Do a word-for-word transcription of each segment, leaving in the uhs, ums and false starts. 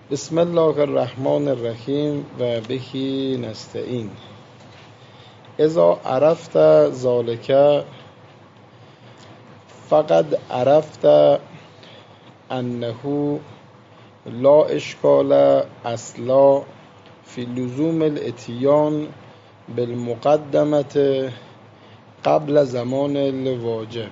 بسم الله الرحمن الرحیم و بهی نستعین. اذا عرفت ذالک فقد عرفت انه لا اشکال اصلا فی لزوم الاتیان بالمقدمت قبل زمان الواجب.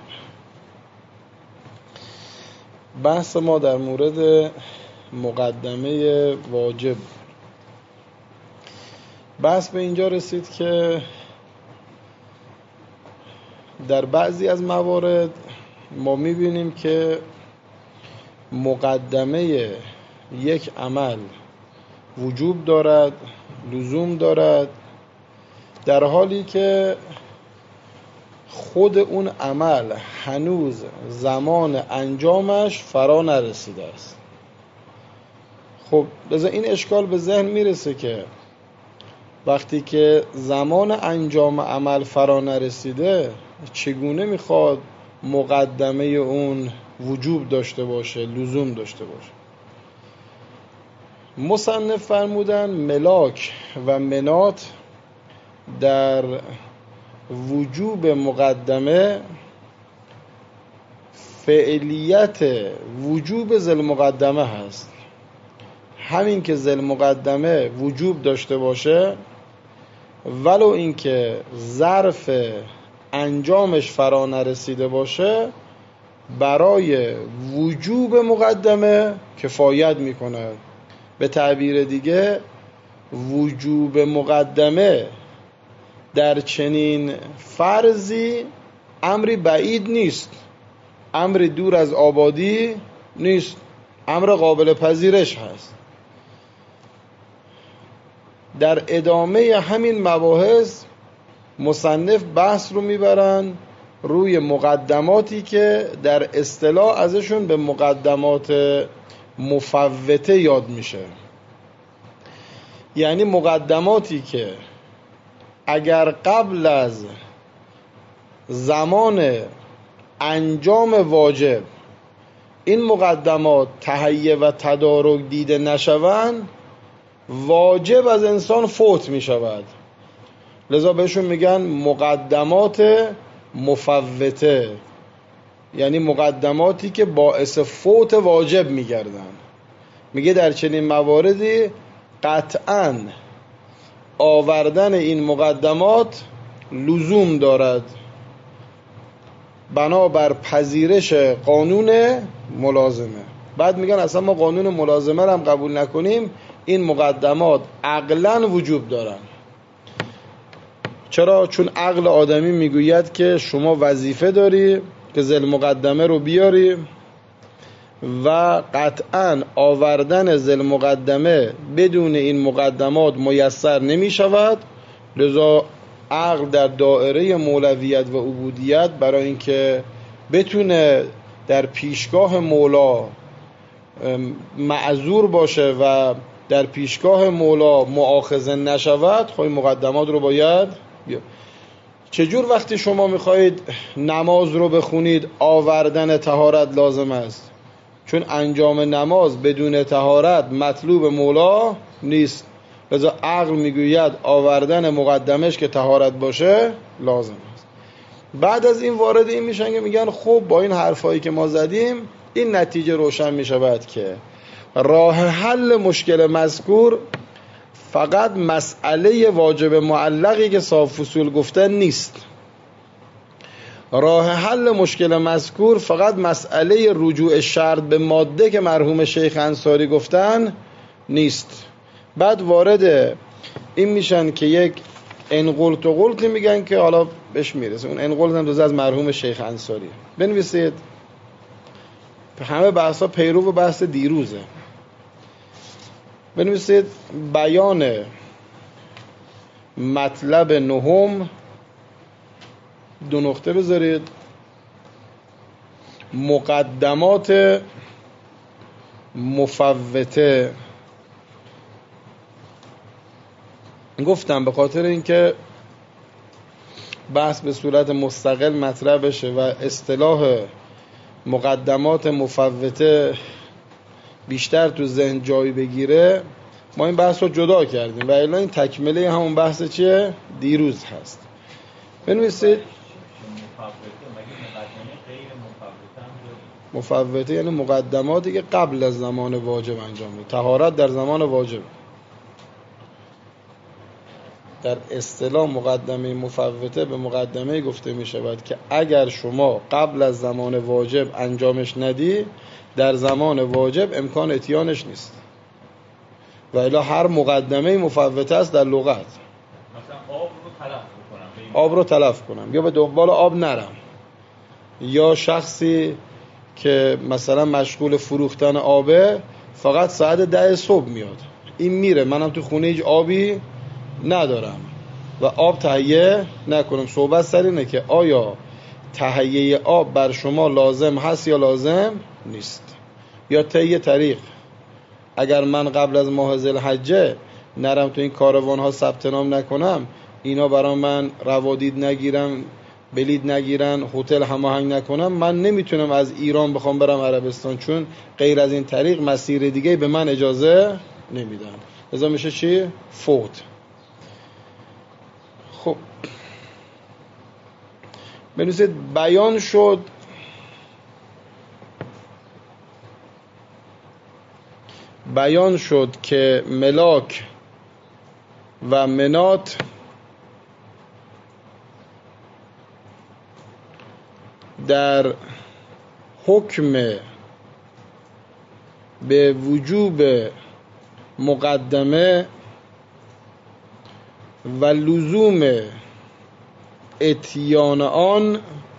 بحث ما در مورد مقدمه واجب. بحث به اینجا رسید که در بعضی از موارد ما میبینیم که مقدمه یک عمل وجوب دارد، لزوم دارد، در حالی که خود اون عمل هنوز زمان انجامش فرا نرسیده است. خب لذا این اشکال به ذهن میرسه که وقتی که زمان انجام عمل فرا نرسیده چگونه میخواد مقدمه اون وجوب داشته باشه، لزوم داشته باشه. مصنف فرمودن ملاک و منات در وجوب مقدمه فعلیت وجوب ذل مقدمه هست. همین که ذل مقدمه وجوب داشته باشه ولو اینکه ظرف انجامش فرا نرسیده باشه، برای وجوب مقدمه کفایت میکنه. به تعبیر دیگه وجوب مقدمه در چنین فرضی امری بعید نیست، امری دور از آبادی نیست، امر قابل پذیرش هست. در ادامه همین مباحث مصنف بحث رو میبرن روی مقدماتی که در اصطلاح ازشون به مقدمات مفوته یاد میشه. یعنی مقدماتی که اگر قبل از زمان انجام واجب این مقدمات تهیه و تدارک دیده نشوند، واجب از انسان فوت می شود. لذا بهشون میگن مقدمات مفوته، یعنی مقدماتی که باعث فوت واجب می گردن. میگه در چنین مواردی قطعاً آوردن این مقدمات لزوم دارد بنابر پذیرش قانون ملازمه. بعد میگن اصلا ما قانون ملازمه رو هم قبول نکنیم، این مقدمات عقلاً وجوب دارن. چرا؟ چون عقل آدمی میگوید که شما وظیفه داری که ذل مقدمه رو بیاری و قطعاً آوردن ذل مقدمه بدون این مقدمات میسر نمی شود. لذا عقل در دائره مولویت و عبودیت برای اینکه بتونه در پیشگاه مولا معذور باشه و در پیشگاه مولا مؤاخذه نشود، خب این مقدمات رو باید بیا. چجور وقتی شما میخواهید نماز رو بخونید آوردن طهارت لازم است؟ چون انجام نماز بدون طهارت مطلوب مولا نیست. لذا عقل میگوید آوردن مقدمش که طهارت باشه لازم است. بعد از این وارد این میشن که میگن خب با این حرفایی که ما زدیم این نتیجه روشن میشود که راه حل مشکل مذکور فقط مسئله واجب معلقی که صاحب فصول گفتن نیست. راه حل مشکل مذکور فقط مسئله رجوع شرط به ماده که مرحوم شیخ انصاری گفتن نیست. بعد وارد این میشن که یک انقلت و قلت میگن که حالا بهش میرسه. اون انقلت هم دوزه از مرحوم شیخ انصاری. بنویسید همه بحثا پیرو و بحث دیروزه. بنویسید بیان مطلب نهم، دو نقطه بذارید، مقدمات مفوته. گفتم به خاطر اینکه بحث به صورت مستقل مطرح بشه و اصطلاح مقدمات مفوته بیشتر تو ذهن جای بگیره ما این بحث رو جدا کردیم و الا این تکمله همون بحث چیه؟ دیروز هست. بنویسید مفوته یعنی مقدماتی که قبل از زمان واجب انجام میشه. طهارت در زمان واجب در اصطلاح مقدمه مفوته به مقدمه گفته می شود که اگر شما قبل از زمان واجب انجامش ندی در زمان واجب امکان اتیانش نیست و الا هر مقدمه مفوته است در لغت. مثلا آب رو تلف بکنم آب رو تلف کنم یا به دنبال آب نرم، یا شخصی که مثلا مشغول فروختن آبه فقط ساعت ده صبح میاد، این میره منم تو خونه هیچ آبی ندارم و آب تهیه نکنم. صحبت سر اینه که آیا تهیه آب بر شما لازم هست یا لازم نیست، یا طی طریق اگر من قبل از ماه ذوالحجه نرم تو این کاروان ها ثبت نام نکنم اینا برای من روادید نگیرن، بلید نگیرن، هتل هماهنگ نکنم، من نمیتونم از ایران بخوام برم عربستان چون غیر از این طریق مسیر دیگه به من اجازه نمیدن. لذا میشه چی؟ فوت. خب بنویسید بیان شد بیان شد که ملاک و منات در حکم به وجوب مقدمه و لزوم اتیان آن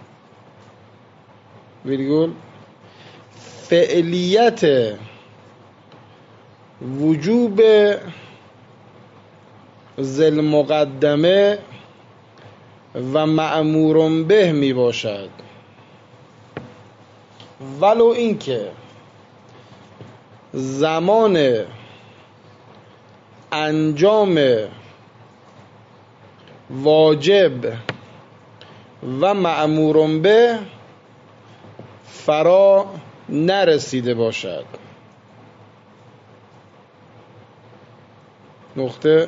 ویرگول فعلیت وجوب ذل مقدمه و مأمور به می باشد، ولو اینکه زمان انجام واجب و مأمور به فرا نرسیده باشد. نقطه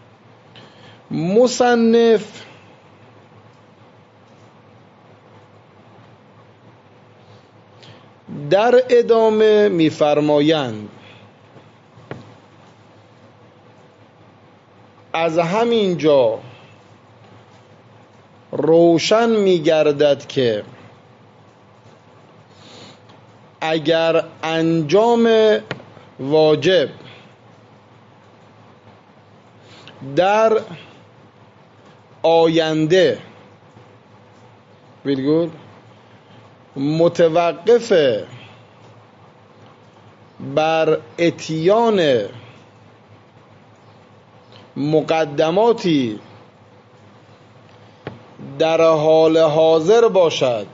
مصنف در ادامه می‌فرمایند از همین جا روشن می‌گردد که اگر انجام واجب در آینده ویرگول متوقف بر اتیان مقدماتی در حال حاضر باشد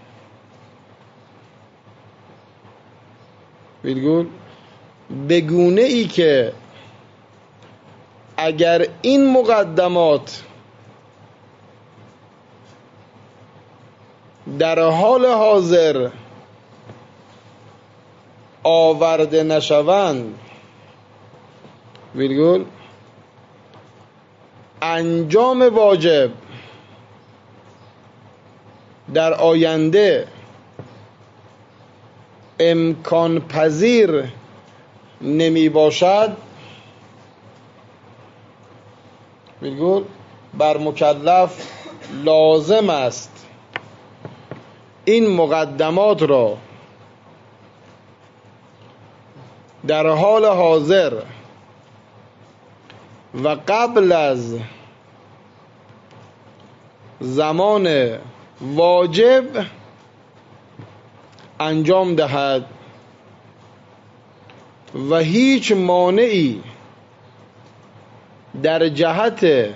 ویرگول به گونه ای که اگر این مقدمات در حال حاضر آورده نشوند ویرگول انجام واجب در آینده امکان پذیر نمی باشد ویرگول بر مکلف لازم است این مقدمات را در حال حاضر و قبل از زمان واجب انجام دهد و هیچ مانعی در جهت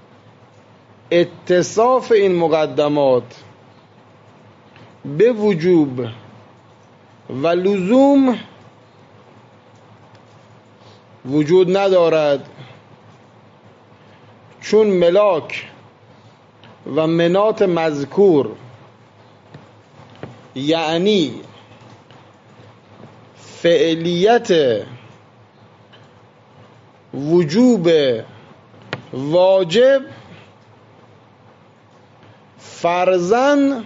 اتصاف این مقدمات به وجوب و لزوم وجود ندارد، چون ملاک و منات مذکور یعنی فعلیت وجوب واجب فرضاً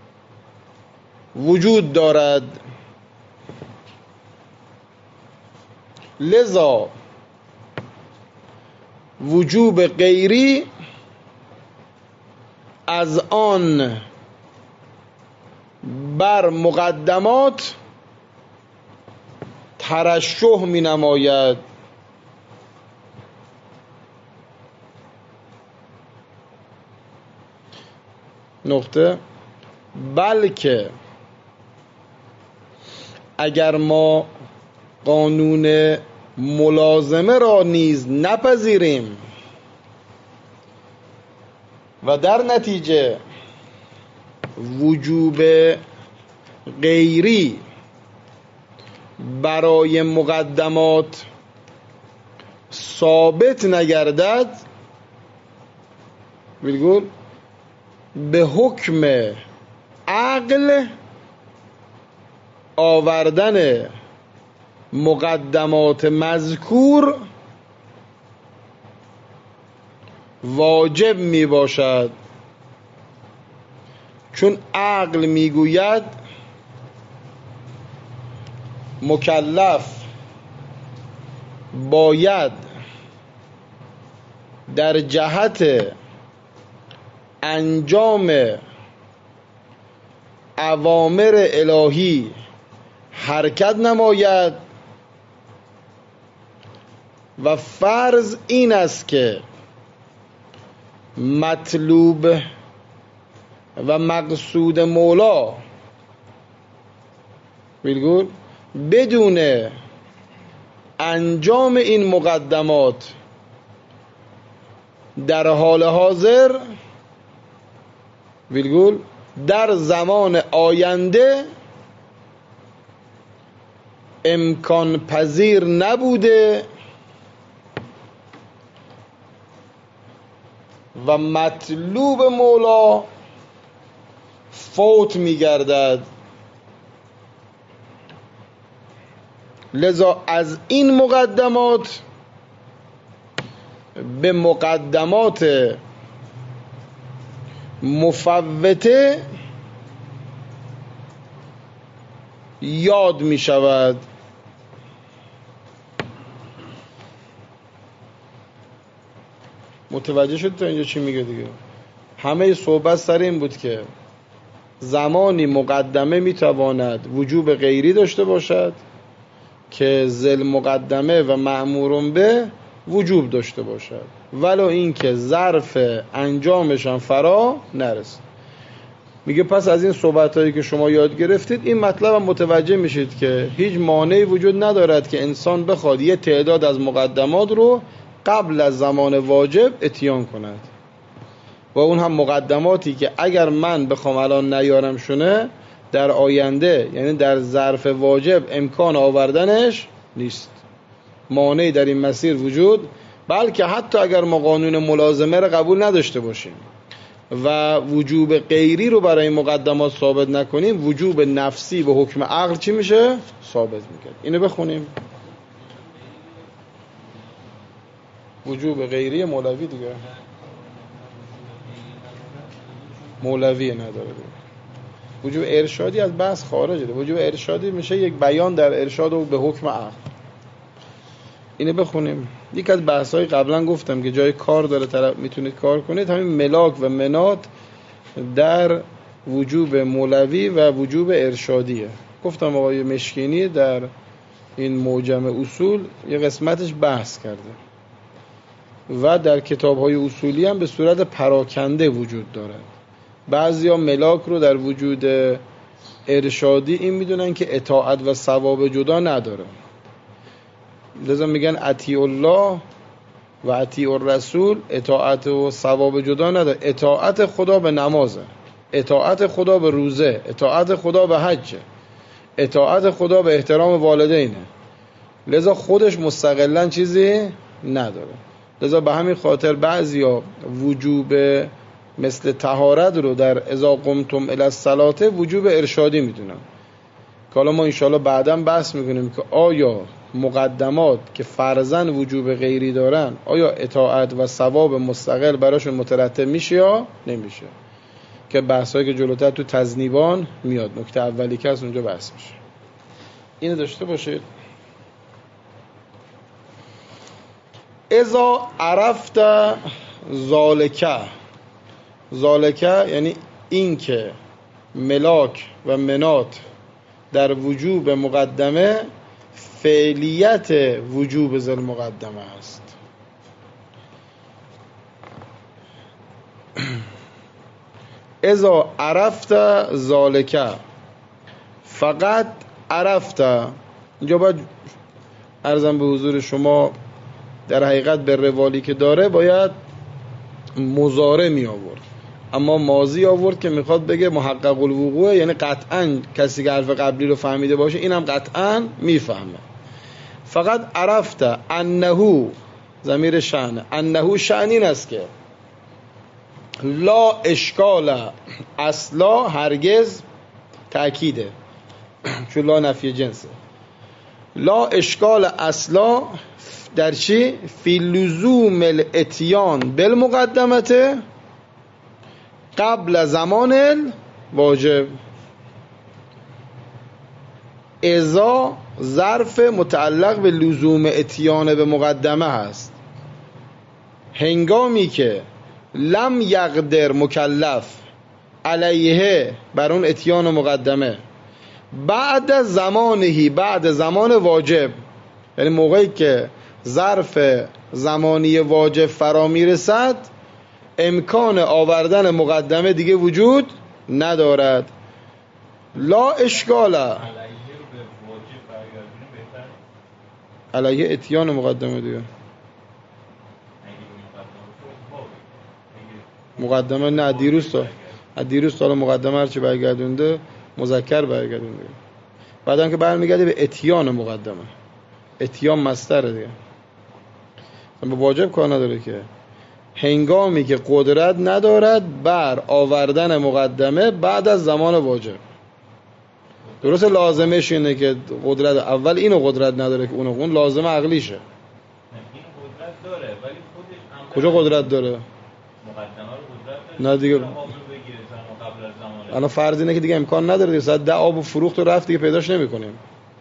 وجود دارد. لذا وجوب غیری از آن بر مقدمات ترشح می نماید. نقطه. بلکه اگر ما قانون ملازمه را نیز نپذیریم و در نتیجه وجوب غیری برای مقدمات ثابت نگردد، بگو به حکم عقل آوردن مقدمات مذکور واجب می باشد، چون عقل می گوید مکلف باید در جهت انجام اوامر الهی حرکت نماید و فرض این است که مطلوب و مقصود مولا بگو بدون انجام این مقدمات در حال حاضر بگو در زمان آینده امکان پذیر نبوده و مطلوب مولا فوت می گردد. لذا از این مقدمات به مقدمات مفوته یاد می شود. متوجه شد تا اینجا چی میگه دیگه؟ همه صحبت سر این بود که زمانی مقدمه میتواند وجوب غیری داشته باشد که ذل مقدمه و مأمورون به وجوب داشته باشد، ولو این که ظرف انجامش هم فرا نرسد. میگه پس از این صحبت هایی که شما یاد گرفتید این مطلب هم متوجه میشید که هیچ مانعی وجود ندارد که انسان بخواد یه تعداد از مقدمات رو قبل از زمان واجب اتیان کند و اون هم مقدماتی که اگر من بخوام الان نیارم شونه در آینده، یعنی در ظرف واجب، امکان آوردنش نیست، مانعی در این مسیر وجود، بلکه حتی اگر ما قانون ملازمه رو قبول نداشته باشیم و وجوب غیری رو برای مقدمات ثابت نکنیم، وجوب نفسی به حکم عقل چی میشه؟ ثابت میکنه. اینو بخونیم. وجوب غیری مولوی دیگه مولوی نداره دیگه. وجوب ارشادی از بحث خارجه. وجوب ارشادی میشه یک بیان در ارشاد و به حکم عقل. اینو بخونیم. یک از بحث‌های قبلا گفتم که جای کار داره، طرف میتونید کار کنید، همین ملاک و منات در وجوب مولوی و وجوب ارشادیه. گفتم آقای مشکینی در این موجم اصول یه قسمتش بحث کرده و در کتاب‌های اصولی هم به صورت پراکنده وجود داره. بعضیا ملاک رو در وجود ارشادی این میدونن که اطاعت و ثواب جدا نداره، لذا میگن اطیع الله و اطیع الرسول، اطاعت و ثواب جدا نداره. اطاعت خدا به نمازه، اطاعت خدا به روزه، اطاعت خدا به حجه، اطاعت خدا به احترام والدینه، لذا خودش مستقلاً چیزی نداره. لذا به همین خاطر بعضیا وجوب مثل طهارت رو در اذا قمتم الی الصلاه وجوب ارشادی میدونن. که حالا ما انشاءالله بعداً بحث میکنیم که آیا مقدمات که فرضاً وجوب غیری دارن آیا اطاعت و ثواب مستقل براشون مترتب میشه یا نمیشه، که بحثایی که جلوتر تو تذنیبان میاد، نکته اولی که از اونجا بحث میشه. اینو داشته باشید. اذا عرفت ذالکه، ذالکه یعنی این که ملاک و منات در وجوب مقدمه فعلیت وجوب ذل مقدمه است. اذا عرفت ذالکه، فقط عرفت، اینجا باید عرضم به حضور شما در حقیقت به روالی که داره باید مضارع می آورد، اما ماضی آورد که میخواد بگه محقق الوقوع، یعنی قطعا کسی که حرف قبلی رو فهمیده باشه اینم قطعا میفهمه. فقط عرفت انه، ضمیر شأن، انه شأن این است که لا اشکال اصلا، هرگز تأکیده چون لا نفی جنسه، لا اشکال اصلا در چی؟ فی لزوم الاتیان بالمقدمته قبل زمان الواجب. اذا ظرف متعلق به لزوم اتیان به مقدمه هست، هنگامی که لم یقدر مکلف علیه بر اون اتیان مقدمه بعد زمانهی، بعد زمان واجب، یعنی موقعی که ظرف زمانی واجب فرا میرسد امکان آوردن مقدمه دیگه وجود ندارد. لا اشکال علیه اتیان مقدمه دیگه، مقدمه نه دیروز تا دیروز تا مقدمه هرچی برگردونده مذکر برگردونده، بعدم که برمیگرده به اتیان مقدمه، اتیان مصدر دیگه، اما واجب کار نداره که. هنگامی که قدرت ندارد بر آوردن مقدمه بعد از زمان واجب. درست لازمش اینه که قدرت اول اینو قدرت نداره که اونو، اون لازم عقلیشه. این قدرت داره ولی خودش کجا قدرت داره؟ مقدمه رو قدرت داره. نه دیگه الان فرض اینه که دیگه امکان نداره دیگه، ساعت ده آب و فروخت و رفت دیگه پیداش نمی‌کنیم.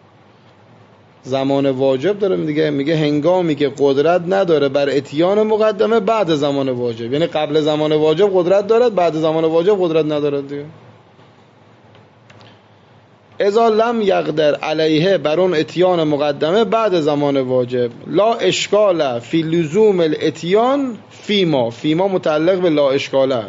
زمان واجب داره دیگه، میگه هنگامی که قدرت نداره بر اتیان مقدمه بعد زمان واجب، یعنی قبل زمان واجب قدرت دارد، بعد زمان واجب قدرت ندارد دیگه. اذا لم یقدر علیه بر اون اتیان مقدمه بعد زمان واجب. لا اشکال فی لزوم الاتیان فیما، فیما متعلق به لا اشکاله.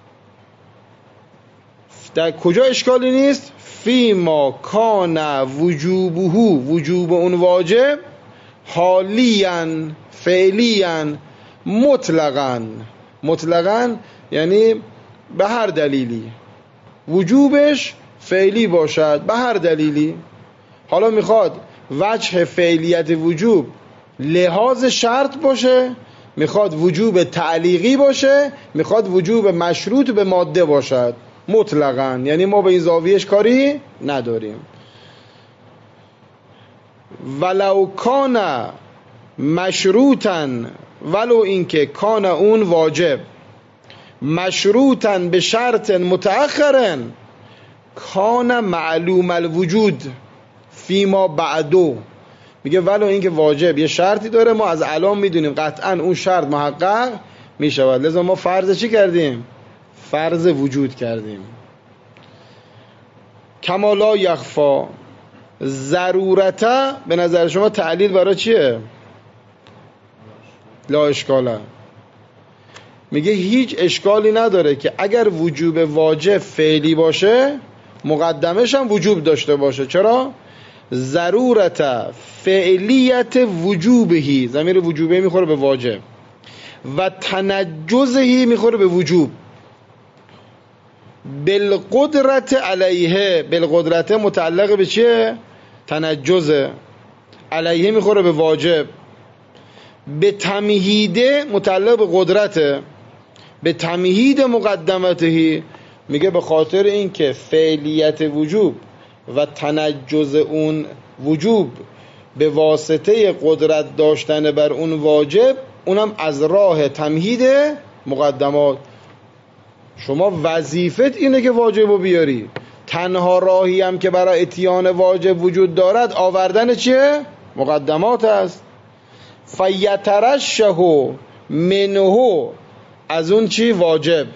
در کجا اشکالی نیست؟ فیما کان وجوبه، وجوب اون واجب حالیاً فعلیاً مطلقاً، مطلقاً یعنی به هر دلیلی وجوبش فعلی باشد، به هر دلیلی. حالا میخواد وجه فعلیت وجوب لحاظ شرط باشه، میخواد وجوب تعلیقی باشه، میخواد وجوب مشروط به ماده باشد، مطلقاً، یعنی ما به این زاویهش کاری نداریم. ولو کان مشروطاً، ولو اینکه کان اون واجب مشروطاً به شرط متأخرن کان معلوم الوجود فیما بعدو، میگه ولو اینکه واجب یه شرطی داره ما از الان میدونیم قطعاً اون شرط محقق میشود، لذا ما فرض چی کردیم؟ فرض وجود کردیم. کما لا یخفا ضرورتا، به نظر شما تعلیل برای چیه؟ لا اشکاله، میگه هیچ اشکالی نداره که اگر وجوب واجب فعلی باشه مقدمش هم وجوب داشته باشه. چرا؟ ضرورت فعلیت وجوبهی، ضمیر وجوبه میخوره به واجب، و تنجزهی میخوره به وجوب، بالقدرت علیه، بالقدرت متعلق به چیه؟ تنجزه، علیه میخوره به واجب، به تمهیده متعلق به قدرته، به تمهید مقدمتهی، میگه به خاطر این که فعلیت وجوب و تنجز اون وجوب به واسطه قدرت داشتن بر اون واجب، اونم از راه تمهید مقدمات. شما وظیفت اینه که واجب رو بیاری، تنها راهی هم که برای اتیان واجب وجود دارد آوردن چیه؟ مقدمات است. فیترشه منه، از اون چی؟ واجب.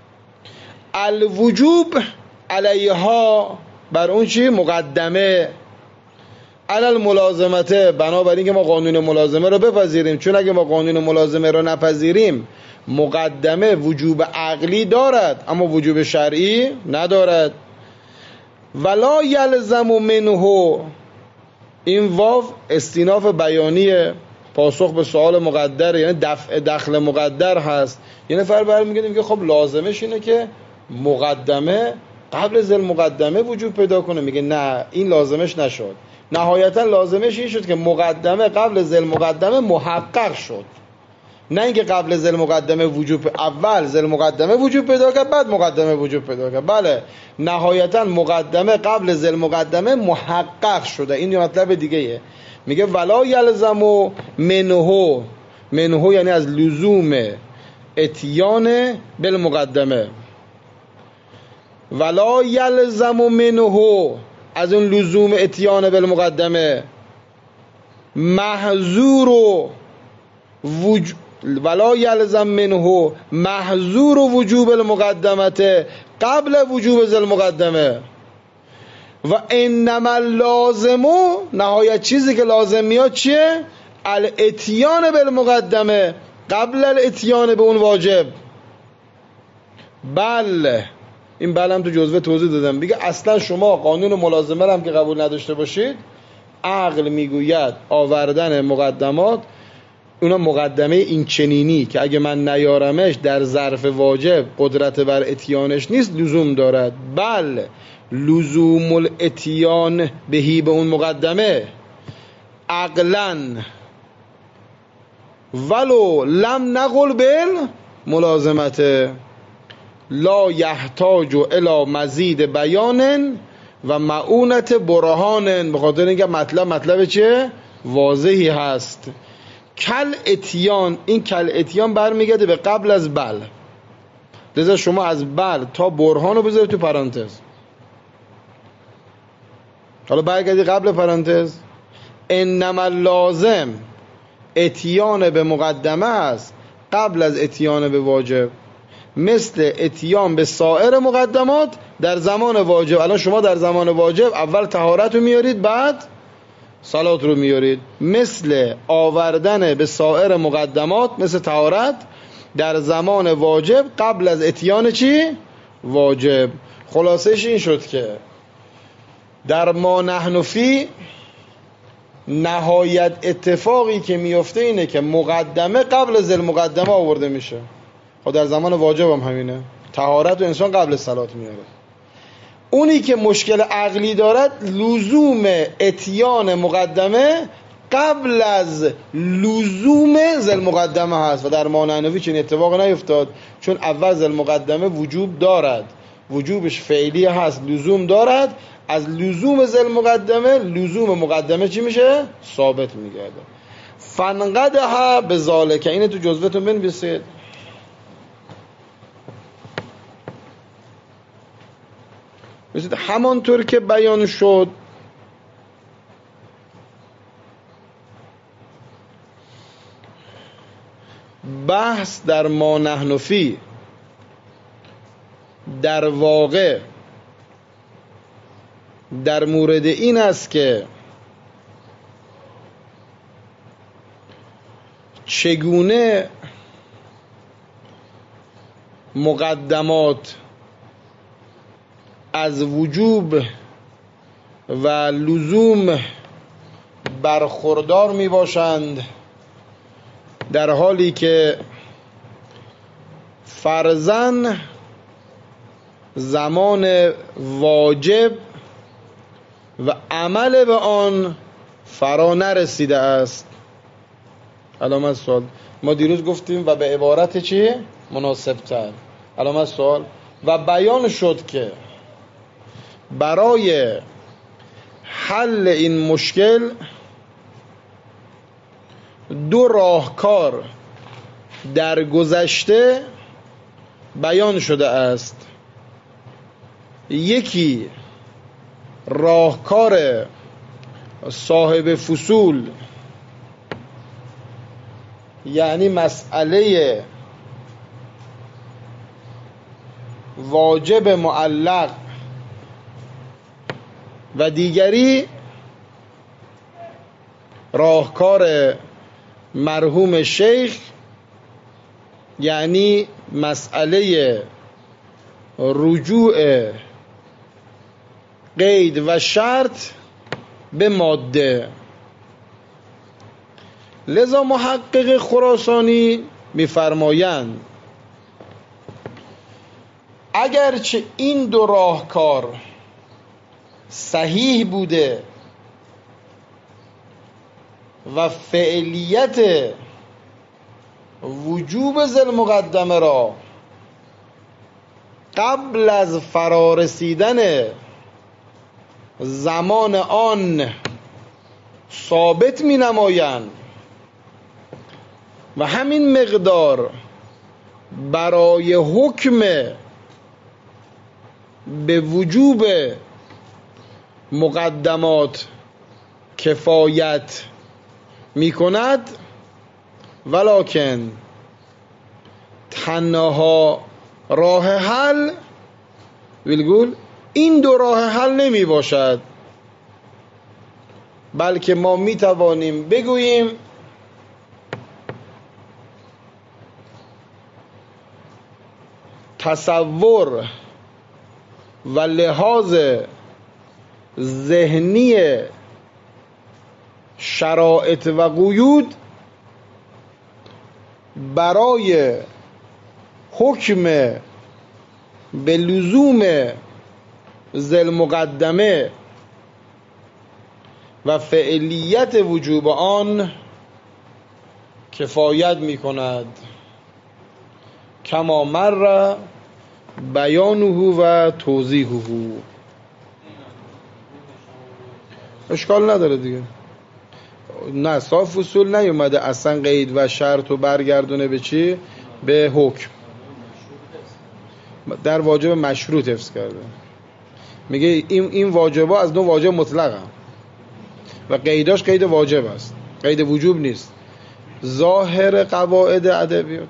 الوجوب علیها، بر اون چی؟ مقدمه. علل ملازمته، بنابراین که ما قانون ملازمه رو بپذیریم، چون اگه ما قانون ملازمه رو نپذیریم مقدمه وجوب عقلی دارد اما وجوب شرعی ندارد. ولا یلزم منه، این واو استیناف بیانیه، پاسخ به سوال مقدر، یعنی دفع دخل مقدر هست. یه نفر برمیگه میگه خب لازمش اینه که مقدمه قبل ذل مقدمه وجود پیدا کنه. میگه نه، این لازمش نشد. نهایتا لازمش این شد که مقدمه قبل ذل مقدمه محقق شد، نه اینکه قبل ذل مقدمه وجود، اول ذل مقدمه وجود پیدا کرد بعد مقدمه وجود پیدا کرد. بله، نهایتا مقدمه قبل ذل مقدمه محقق شده. این یه مطلب دیگه ایه. میگه ولا یلزم منه، منه یعنی از لزوم اتیان بالمقدمه. ولا یلزم منه، از اون لزوم اتیان بالمقدمه، محظور و وجوب، ولا یلزم منه محظور و وجوب المقدمت قبل وجوب ذل مقدمه. و انما لازم، نهایت چیزی که لازم میاد چیه؟ الاتیان بالمقدمه قبل الاتیان به اون واجب. بله، این بله هم تو جزوه توضیح دادم. بگه اصلا شما قانون ملازمه هم که قبول نداشته باشید، عقل میگوید آوردن مقدمات، اونا مقدمه این چنینی که اگه من نیارمش در ظرف واجب قدرت بر اتیانش نیست، لزوم دارد. بله، لزوم الاتیان بهی، به اون مقدمه، عقلاً ولو لم نقل بل ملازمت لا یحتاج الی مزید بیان و معونت برهان، به خاطر اینکه مطلب مطلب چه؟ واضحی هست. کل اتیان، این کل اتیان برمیگرده به قبل از بل، لذا شما از بل تا برهان رو بذارید تو پرانتز. حالا برگردی قبل پرانتز. انما لازم اتیان به مقدمه است قبل از اتیان به واجب، مثل اتیان به سایر مقدمات در زمان واجب. الان شما در زمان واجب اول طهارت رو میارید بعد صلات رو میارید، مثل آوردن به سایر مقدمات مثل طهارت در زمان واجب قبل از اتیان چی؟ واجب. خلاصش این شد که در ما نحن فی نهایت اتفاقی که میفته اینه که مقدمه قبل ذل مقدمه آورده میشه. خب در زمان واجب هم همینه، طهارت و انسان قبل صلات میاره. اونی که مشکل عقلی دارد لزوم اتیان مقدمه قبل از لزوم ذل مقدمه هست و در ما نحن فی چنین اتفاق نیفتاد، چون اول ذل مقدمه وجوب دارد، وجوبش فعلی هست، لزوم دارد. از لزوم ذل مقدمه لزوم مقدمه چی میشه؟ ثابت میگرده. فنقدها به ذالک، اینه تو جزوتون بنویسید. مثل همانطور که بیان شد بحث در ما نحن فی در واقع در مورد این است که چگونه مقدمات از وجوب و لزوم برخوردار می باشند، در حالی که فرضاً زمان واجب و عمل به آن فرا نرسیده است. علامت سوال. ما دیروز گفتیم و به عبارت چی؟ مناسب تر. علامت سوال. و بیان شد که برای حل این مشکل دو راهکار در گذشته بیان شده است. یکی راهکار صاحب فصول، یعنی مسئله واجب معلق، و دیگری راهکار مرحوم شیخ، یعنی مسئله رجوع قید و شرط به ماده. لذا محقق خراسانی می‌فرمایند اگرچه این دو راهکار صحیح بوده و فعلیت وجوب ذی المقدمه را قبل از فرارسیدن زمان آن ثابت می نمایند و همین مقدار برای حکم به وجوب مقدمات کفایت می کند، ولکن تنها راه حل ویلگول این دو راه حل نمی باشد، بلکه ما می توانیم بگوییم تصور و لحاظ ذهنی شرائط و قیود برای حکم به لزوم ذی المقدمه و فعلیت وجوب آن کفایت می کند، کما مر بیانه و توضیحه. اشکال نداره دیگه. نه صاحب فصول نیومده اصلا قید و شرط و برگردونه به چی؟ به حکم. در واجب مشروط حفظ کرده. میگه این این واجبا از دو واجب مطلق هم و قیداش قید واجب است، قید وجوب نیست. ظاهر قواعد ادبیات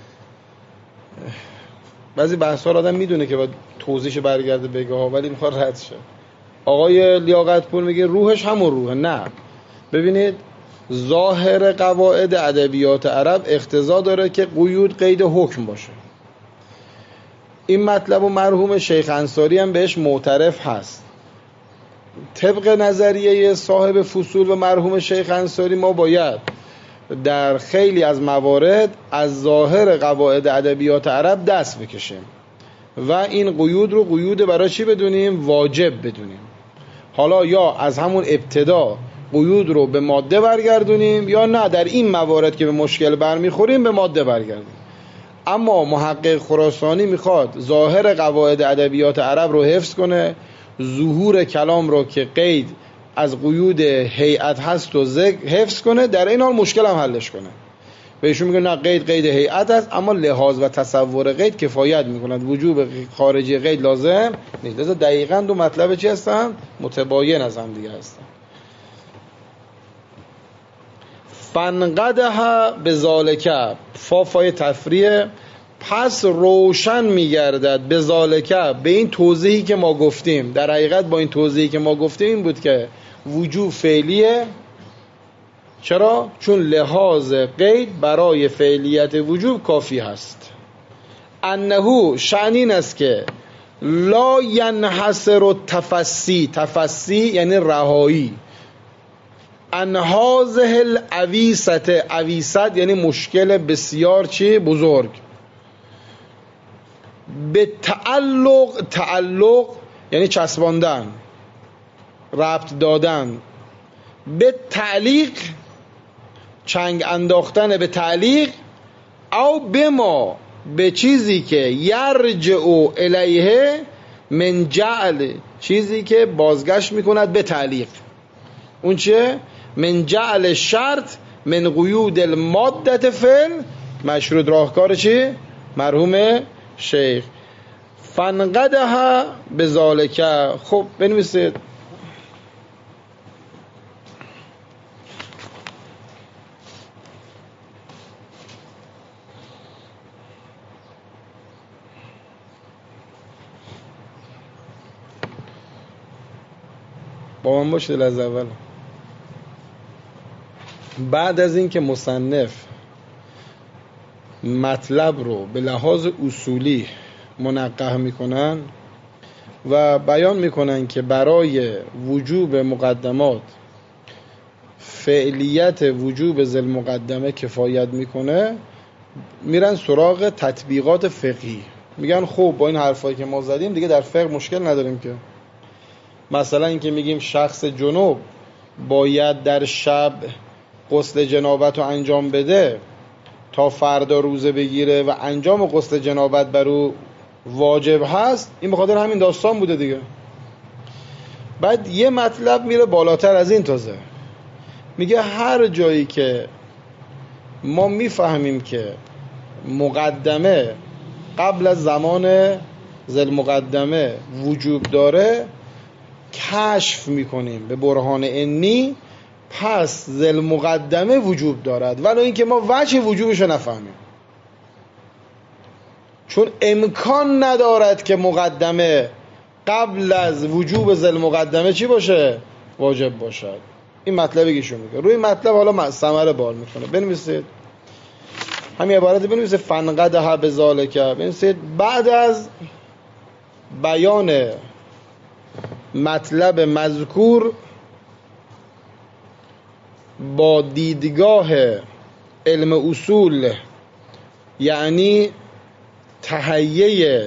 بعضی بحث‌ها آدم میدونه که باید توضیحش برگرده بگه ها، ولی میخواد رد شه. آقای لیاقت پور میگه روحش همون روحه. نه، ببینید ظاهر قواعد ادبیات عرب اقتضا داره که قیود قید حکم باشه. این مطلب و مرحوم شیخ انصاری هم بهش معترف هست. طبق نظریه صاحب فصول و مرحوم شیخ انصاری ما باید در خیلی از موارد از ظاهر قواعد ادبیات عرب دست بکشیم و این قیود رو قیود برای چی بدونیم؟ واجب بدونیم. حالا یا از همون ابتدا قیود رو به ماده برگردونیم، یا نه در این موارد که به مشکل برمیخوریم به ماده برگردونیم. اما محقق خراسانی میخواد ظاهر قواعد ادبیات عرب رو حفظ کنه، ظهور کلام رو که قید از قیود هیئت هست و ذکر حفظ کنه، در این حال مشکل هم حلش کنه. بهشون میگه نه قید قید هیئت است، اما لحاظ و تصور قید کفایت میکند، وجوب خارجی قید لازم نیست. لذا دقیقاً دو مطلب چی هستن؟ متباین از هم دیگه هستن. فنقدها به ذالکه، فافای تفریه، پس روشن میگردد به ذالکه، به این توضیحی که ما گفتیم. در حقیقت با این توضیحی که ما گفتیم این بود که وجوب فعلیه. چرا؟ چون لحاظ قید برای فعلیت وجوب کافی هست. انه شأن این است که لا ینحصر التفسی، تفسی یعنی رهایی، ان هذه العویسه، عویست یعنی مشکل بسیار چی؟ بزرگ. به تعلق، تعلق یعنی چسباندن، ربط دادن. به تعلیق، چنگ انداختن به تعلیق. او به ما، به چیزی که یرجع الیه من جعل چیزی که بازگشت میکند به تعلیق. اون چیه؟ من جعل شرط من قیود المادت فعل مشروط. راهکار چی؟ مرحوم شیخ فنقدها بذالک. خب بنویسید با من باشید. از اول بعد از این که مصنف مطلب رو به لحاظ اصولی منقح میکنن و بیان میکنن که برای وجوب مقدمات فعلیت وجوب ذل مقدمه کفایت میکنه، میرن سراغ تطبیقات فقهی. میگن خب با این حرفایی که ما زدیم دیگه در فقه مشکل نداریم که. مثلا این که میگیم شخص جنوب باید در شب غسل جنابت رو انجام بده تا فردا روزه بگیره و انجام غسل جنابت بر او واجب هست، این به خاطر همین داستان بوده دیگه. بعد یه مطلب میره بالاتر از این، تازه میگه هر جایی که ما میفهمیم که مقدمه قبل از زمان ذل مقدمه وجوب داره، کشف میکنیم به برهان عنی، پس ذل مقدمه وجوب دارد، ولو اینکه ما وجه وجوبش رو نفهمیم. چون امکان ندارد که مقدمه قبل از وجوب ذل مقدمه چی باشه؟ واجب باشد. این مطلبی که شما میگه. روی مطلب حالا ثمره بار میکنه. بنویسید همین عبارت، بنویسید فنقدها بذالک. بنویسید بعد از بیان مطلب مذکور با دیدگاه علم اصول، یعنی تهیه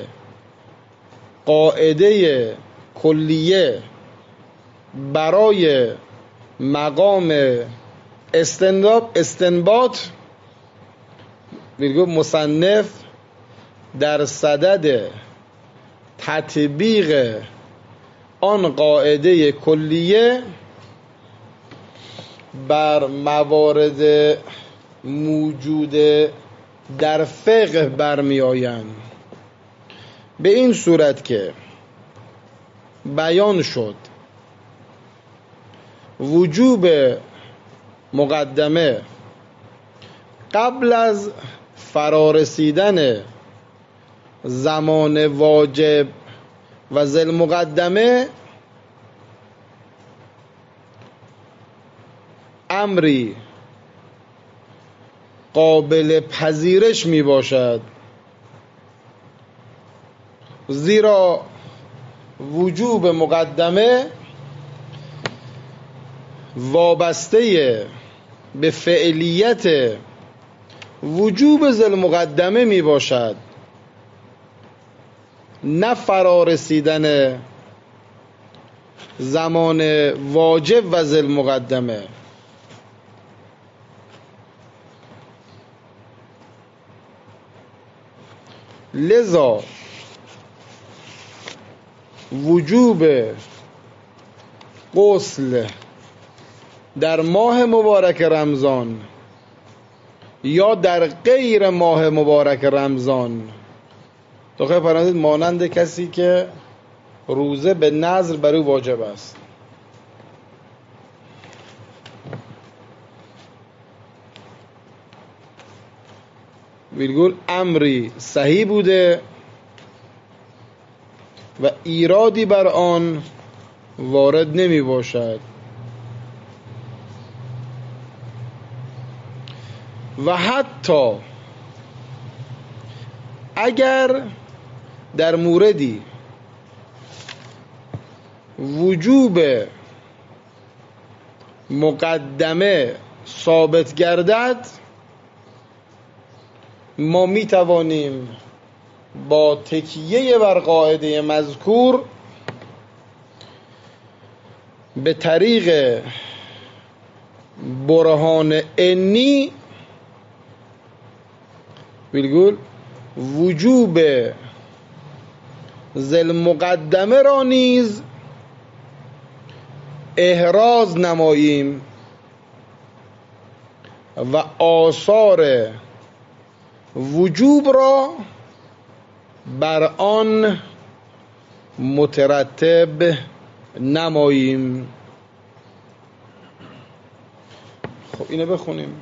قاعده کلیه برای مقام استنباط استنباط ویرگو مصنف در صدد تطبیق آن قاعده کلیه بر موارد موجود در فقه برمی آیند، به این صورت که بیان شد وجوب مقدمه قبل از فرارسیدن زمان واجب و ذل مقدمه امری قابل پذیرش می باشد، زیرا وجوب مقدمه وابسته به فعلیت وجوب ذل مقدمه می باشد، نه فرارسیدن زمان واجب و ذل مقدمه. لذا وجوب غسل در ماه مبارک رمضان یا در غیر ماه مبارک رمضان، داخل پرانتز مانند کسی که روزه به نذر بر او واجب است. ویرگول امری صحیح بوده و ایرادی بر آن وارد نمی باشد و حتی اگر در موردی وجوب مقدمه ثابت گردد، ما می توانیم با تکیه بر قاعده مذکور به طریق برهان عنی ویرگول وجوب ذل مقدمه را نیز احراز نماییم و آثار وجوب را بر آن مترتب نماییم. خب اینو بخونیم.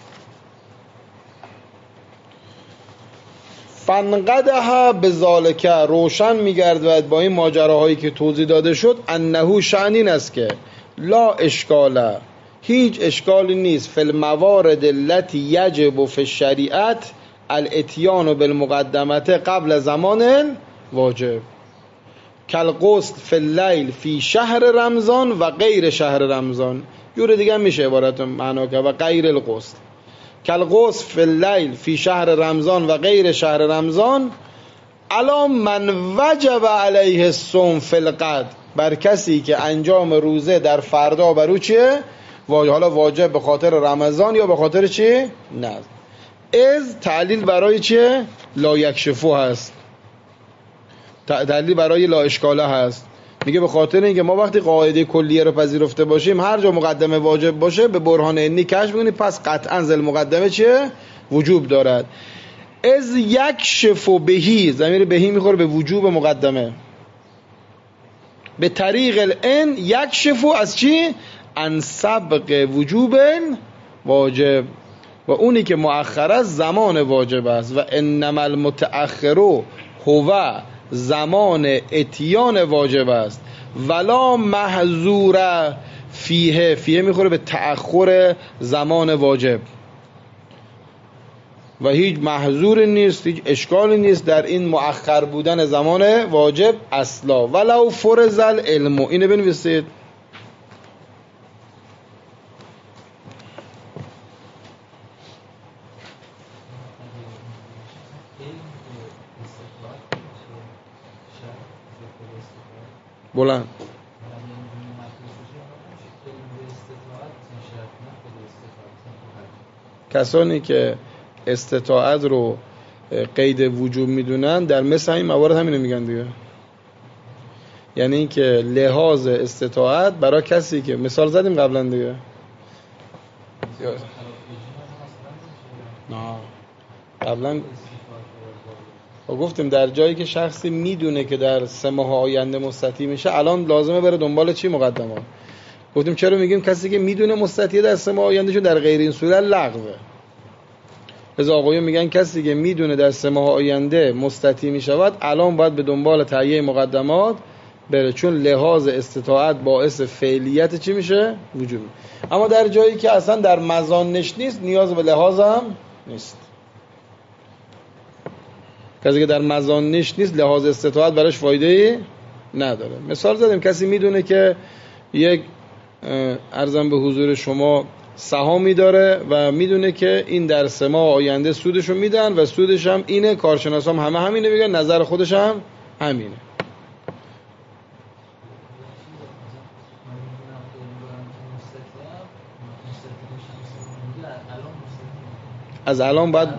فانقدح بذالک، روشن میگردد با این ماجراهایی که توضیح داده شد، انه شأن این است که لا اشکال، هیچ اشکالی نیست، فی الموارد التي یجب فی الشریعت الاتیان بالمقدمت قبل زمان واجب، کالغسل فی اللیل فی شهر رمضان و غیر شهر رمضان. جور دیگه میشه عبارت معنا که و غیر الغسل، کالغسل فی اللیل فی شهر رمضان و غیر شهر رمضان، الا من وجب علیه الصوم فی الغد، بر کسی که انجام روزه در فردا بر او چیه؟ حالا واجب به خاطر رمضان یا به خاطر چی؟ نه. از تعلیل برای چیه؟ لا یکشفو هست، تعلیل برای لا اشکاله هست. میگه به خاطر اینکه ما وقتی قاعده کلیه رو پذیرفته باشیم، هر جا مقدمه واجب باشه به برهان انی کشف کنیم، پس قطعا ذل مقدمه چیه؟ وجوب دارد. از یکشفو بهی، ضمیر بهی میخوره به وجوب مقدمه، به طریق الان یکشفو از چی؟ ان سبق وجوب واجب، و اونی که مؤخر است زمان واجب است. و انما المتأخر هو زمان اتیان واجب است، ولا محظور فیه، فیه میخوره به تأخر زمان واجب، و هیچ محظور نیست، هیچ اشکالی نیست در این مؤخر بودن زمان واجب اصلا. ولو فرض العلم، اینو بنویسید. بلند. کسانی که استطاعت رو قید وجوب میدونن در مثل این موارد همینو میگن دیگه. یعنی این که لحاظ استطاعت برای کسی که مثال زدیم قبلا دیگه. نه قبلا گفتیم در جایی که شخصی میدونه که در سه ماه آینده مستطیع میشه، الان لازمه بره دنبال چی؟ مقدمات. گفتیم چرا میگیم کسی که میدونه مستطیع در سه ماه آینده، چون در غیر این صورت لغوه. از آقایون میگن کسی که میدونه در سه ماه آینده مستطیع میشود، الان باید به دنبال تهیه مقدمات بره، چون لحاظ استطاعت باعث فعلیت چی میشه؟ وجوب. اما در جایی که اصلا در مظانش نیست، نیاز به لحاظ هم نیست. کسی که در مظانش نیست، لحاظ استطاعت براش فایده‌ای نداره. مثال زدیم کسی میدونه که یک ارزم به حضور شما سهامی داره و میدونه که این در سه ماه آینده سودشو میدن و سودش هم اینه، کارشناسام هم همه همینه میگن، نظر خودش هم همینه. از الان بعد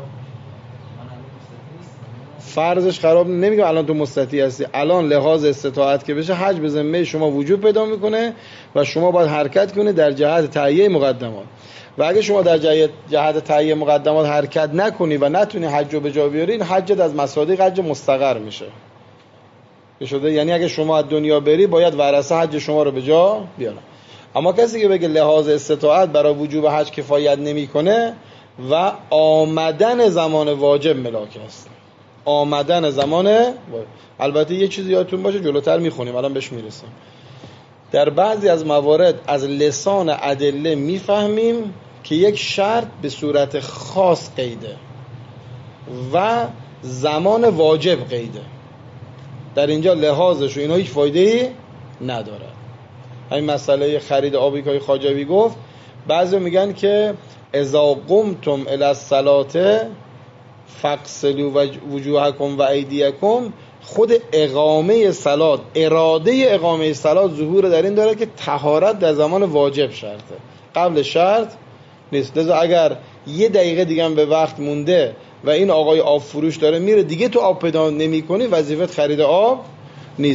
فرضش خراب نمیگم الان تو مستطیع هستی، الان لحاظ استطاعت که بشه حج به ذمه شما وجود پیدا میکنه و شما باید حرکت کنید در جهت تهیه مقدمات. و اگه شما در جهت تهیه مقدمات حرکت نکنی و نتونی حج رو به جا بیاری، این حجت از مصادیق حج مستقر میشه شده. یعنی اگه شما از دنیا بری باید ورثه حج شما رو به جا بیارن. اما کسی که بگه لحاظ استطاعت برای وجوب حج کفایت نمیکنه و آمدن زمان واجب ملاک است، آمدن زمان واجب. البته یه چیزی یادتون باشه جلوتر میخونیم، الان بهش میرسیم. در بعضی از موارد از لسان ادله میفهمیم که یک شرط به صورت خاص قیده و زمان واجب قیده. در اینجا لحاظش و اینا هیچ فایده‌ای نداره. همین مسئله خرید آبی که خواجوی گفت، بعضی میگن که اذا قمتم الی الصلاه فاغسلوا وجوهکم و ایدیکم، خود اقامه صلات، اراده اقامه صلات ظهور در این داره که طهارت در زمان واجب شرطه، قبل شرط نیست. لذا اگر یه دقیقه دیگه هم به وقت مونده و این آقای آب فروش داره میره دیگه تو آب پیدا نمی کنی، وظیفت خرید آب نیست.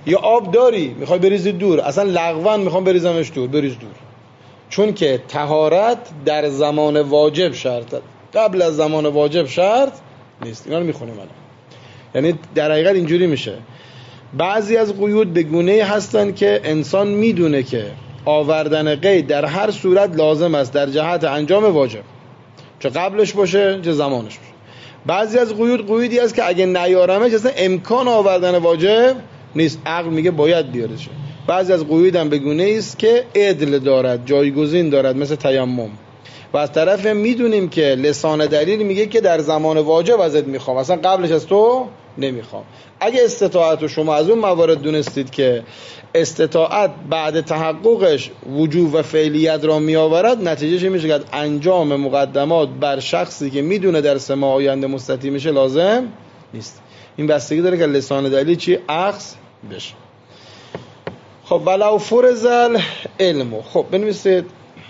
یا آب داری میخوای بریزی دور، اصلا لغوان میخوام بریزمش دور، بریز دور. چون که طهارت در زمان واجب شرط، قبل از زمان واجب شرط نیست. اینا رو میخونیم الان. یعنی در حقیقت اینجوری میشه، بعضی از قیود به گونه‌ای هستن که انسان میدونه که آوردن قید در هر صورت لازم است در جهت انجام واجب، چه قبلش باشه چه زمانش باشه. بعضی از قیود قیودی است که اگه نیارمش اصلا امکان آوردن واجب نیست، عقل میگه باید بیاره شه. بعضی از قیود هم به گونه‌ای است که عدل دارد، جایگزین دارد، مثل تیمم. و از طرف میدونیم که لسان دلیل میگه که در زمان واجب ازت میخوام، اصلا قبلش از تو نمیخوام. اگه استطاعت رو شما از اون موارد دونستید که استطاعت بعد تحققش وجوب و فعلیت را میآورد، نتیجهش میشه که انجام مقدمات بر شخصی که میدونه در سه ماه آینده مستطیع میشه لازم نیست. این بستگی داره که لسان دلیل چی اخذ بشه. خب ولو فرض العلم، خب بنویسید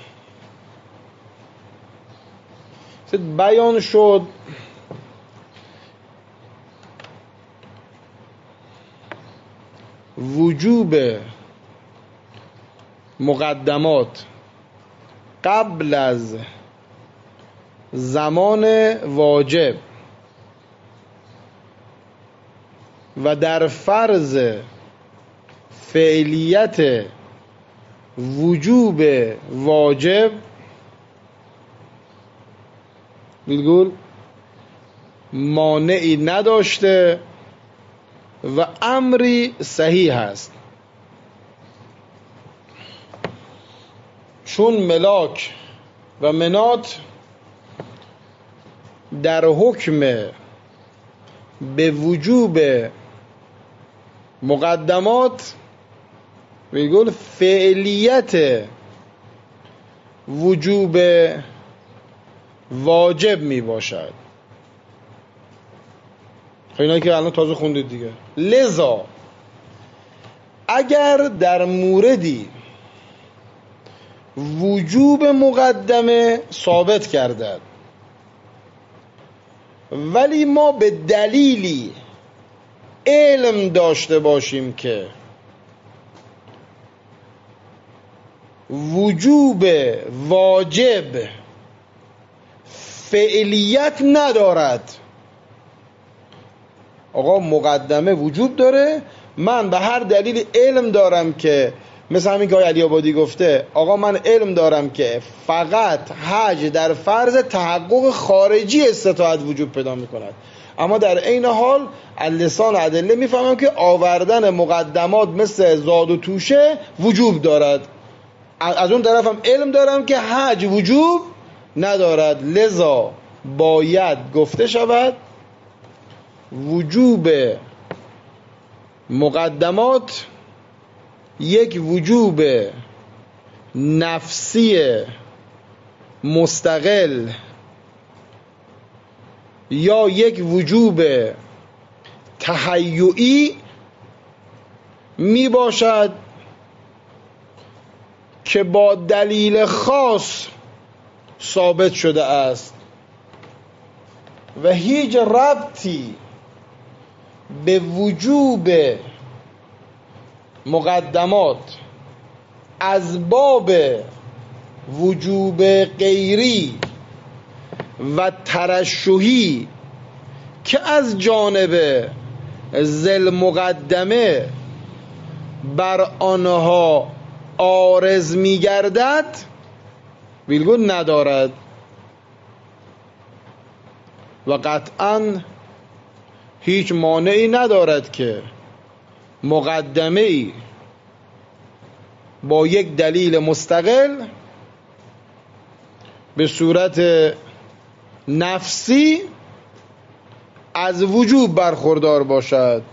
بیان شد وجوب مقدمات قبل از زمان واجب و در فرض فعلیت وجوب واجب بالگول مانعی نداشته و امری صحیح است، چون ملاک و منات در حکم به وجوب مقدمات میگول فعلیت وجوب واجب می باشد. اینا که الان تازه خوندید دیگه. لذا اگر در موردی وجوب مقدمه ثابت گردد ولی ما به دلیلی علم داشته باشیم که وجوب واجب فعلیت ندارد، آقا مقدمه وجوب داره، من به هر دلیل علم دارم که مثل همین که آقای علی آبادی گفته، آقا من علم دارم که فقط حج در فرض تحقق خارجی استطاعت وجوب پیدا میکند، اما در عین حال از لسان ادله میفهمم که آوردن مقدمات مثل زاد و توشه وجوب دارد، از اون طرفم علم دارم که حج وجوب ندارد. لذا باید گفته شود وجوب مقدمات یک وجوب نفسی مستقل یا یک وجوب تهیئی می باشد که با دلیل خاص ثابت شده است و هیچ ربطی به وجوب مقدمات از باب وجوب غیری و ترشحی که از جانب ذل مقدمه بر آنها عارض می گردد بالکل ندارد و قطعاً هیچ مانعی ندارد که مقدمه‌ای با یک دلیل مستقل به صورت نفسی از وجوب برخوردار باشد.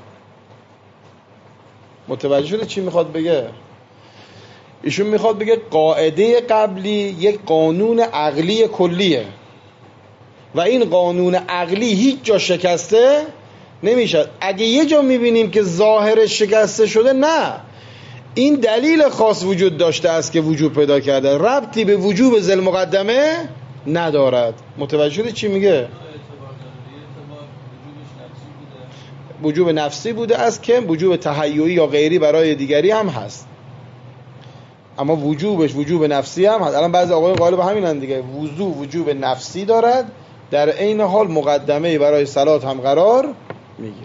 متوجه شده چی میخواد بگه؟ ایشون میخواد بگه قاعده قبلی یک قانون عقلی کلیه و این قانون عقلی هیچ جا شکسته نمیشه. اگه یه جا میبینیم که ظاهرش شکسته شده، نه، این دلیل خاص وجود داشته است که وجوب پیدا کرده، ربطی به وجوب ذل مقدمه ندارد. متوجه شده چی میگه؟ وجوب نفسی بوده است که وجوب تهیعی یا غیری برای دیگری هم هست، اما وجوبش وجوب نفسی هم هست. الان بعضی آقایون قائل به همینن دیگه، وضو وجوب نفسی دارد، در عین حال مقدمه برای صلات هم قرار میگیره،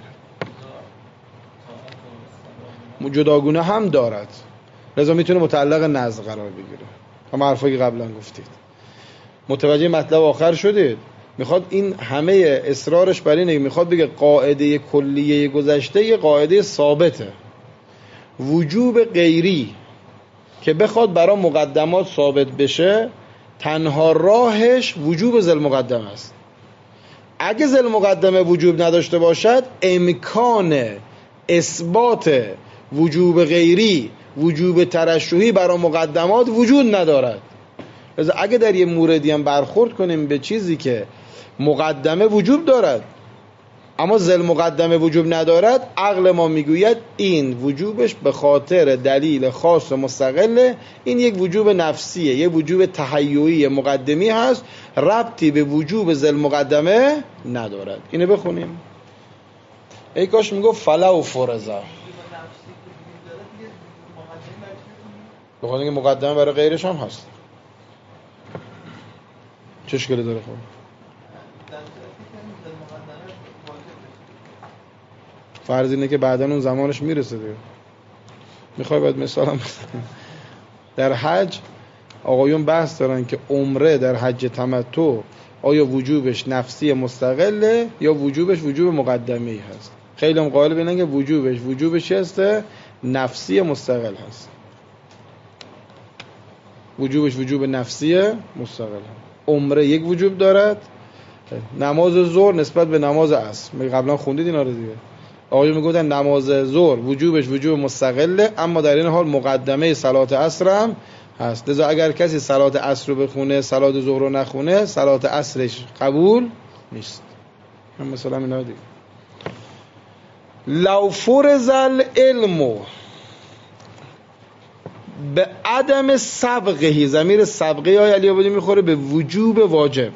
جداگونه هم دارد، لذا میتونه متعلق نزع قرار بگیره. همه حرفایی که قبلا گفتید. متوجه مطلب آخر شدید؟ میخواد این همه اصرارش بر اینه، میخواد بگه قاعده کلیه گذشته یه قاعده ثابته، وجوب غیری که بخواد برای مقدمات ثابت بشه تنها راهش وجوب ذل مقدمه است. اگه ذل مقدمه وجوب نداشته باشد امکان اثبات وجوب غیری، وجوب ترشحی برای مقدمات وجود ندارد. لذا اگه در یه موردی هم برخورد کنیم به چیزی که مقدمه وجوب دارد اما ذل مقدمه وجوب ندارد، عقل ما میگوید این وجوبش به خاطر دلیل خاص و مستقله، این یک وجوب نفسیه، یک وجوب تهیعی مقدمی هست، ربطی به وجوب ذل مقدمه ندارد. اینو بخونیم. ای کاش میگفت فلو فرزا، بخاطر اینکه مقدمه برای غیرش هم هست. چه اشکالی داره؟ خب فرض اینه که بعداً اون زمانش میرسه دیگه. میخوای باید مثال هم بزنیم. در حج آقایون بحث دارن که عمره در حج تمتع آیا وجوبش نفسی مستقله یا وجوبش وجوب مقدمی هست. خیلی هم قائل بینن که وجوبش وجوبش هسته نفسی مستقل هست، وجوبش وجوب نفسی مستقل هست. عمره یک وجوب دارد، نماز ظهر نسبت به نماز عصر، می قبلا خوندید اینا رو دیگه. آقایون میگفتن نماز ظهر وجوبش وجوب مستقله، اما در این حال مقدمه صلات عصر هم هست. لذا اگر کسی صلات عصر رو بخونه صلات ظهر رو نخونه صلات عصرش قبول نیست. هم مثلا اینا دیگه. لو فرض العلم به عدم سبقه، ضمیر سبقه های علی آبادی میخوره به وجوب واجب.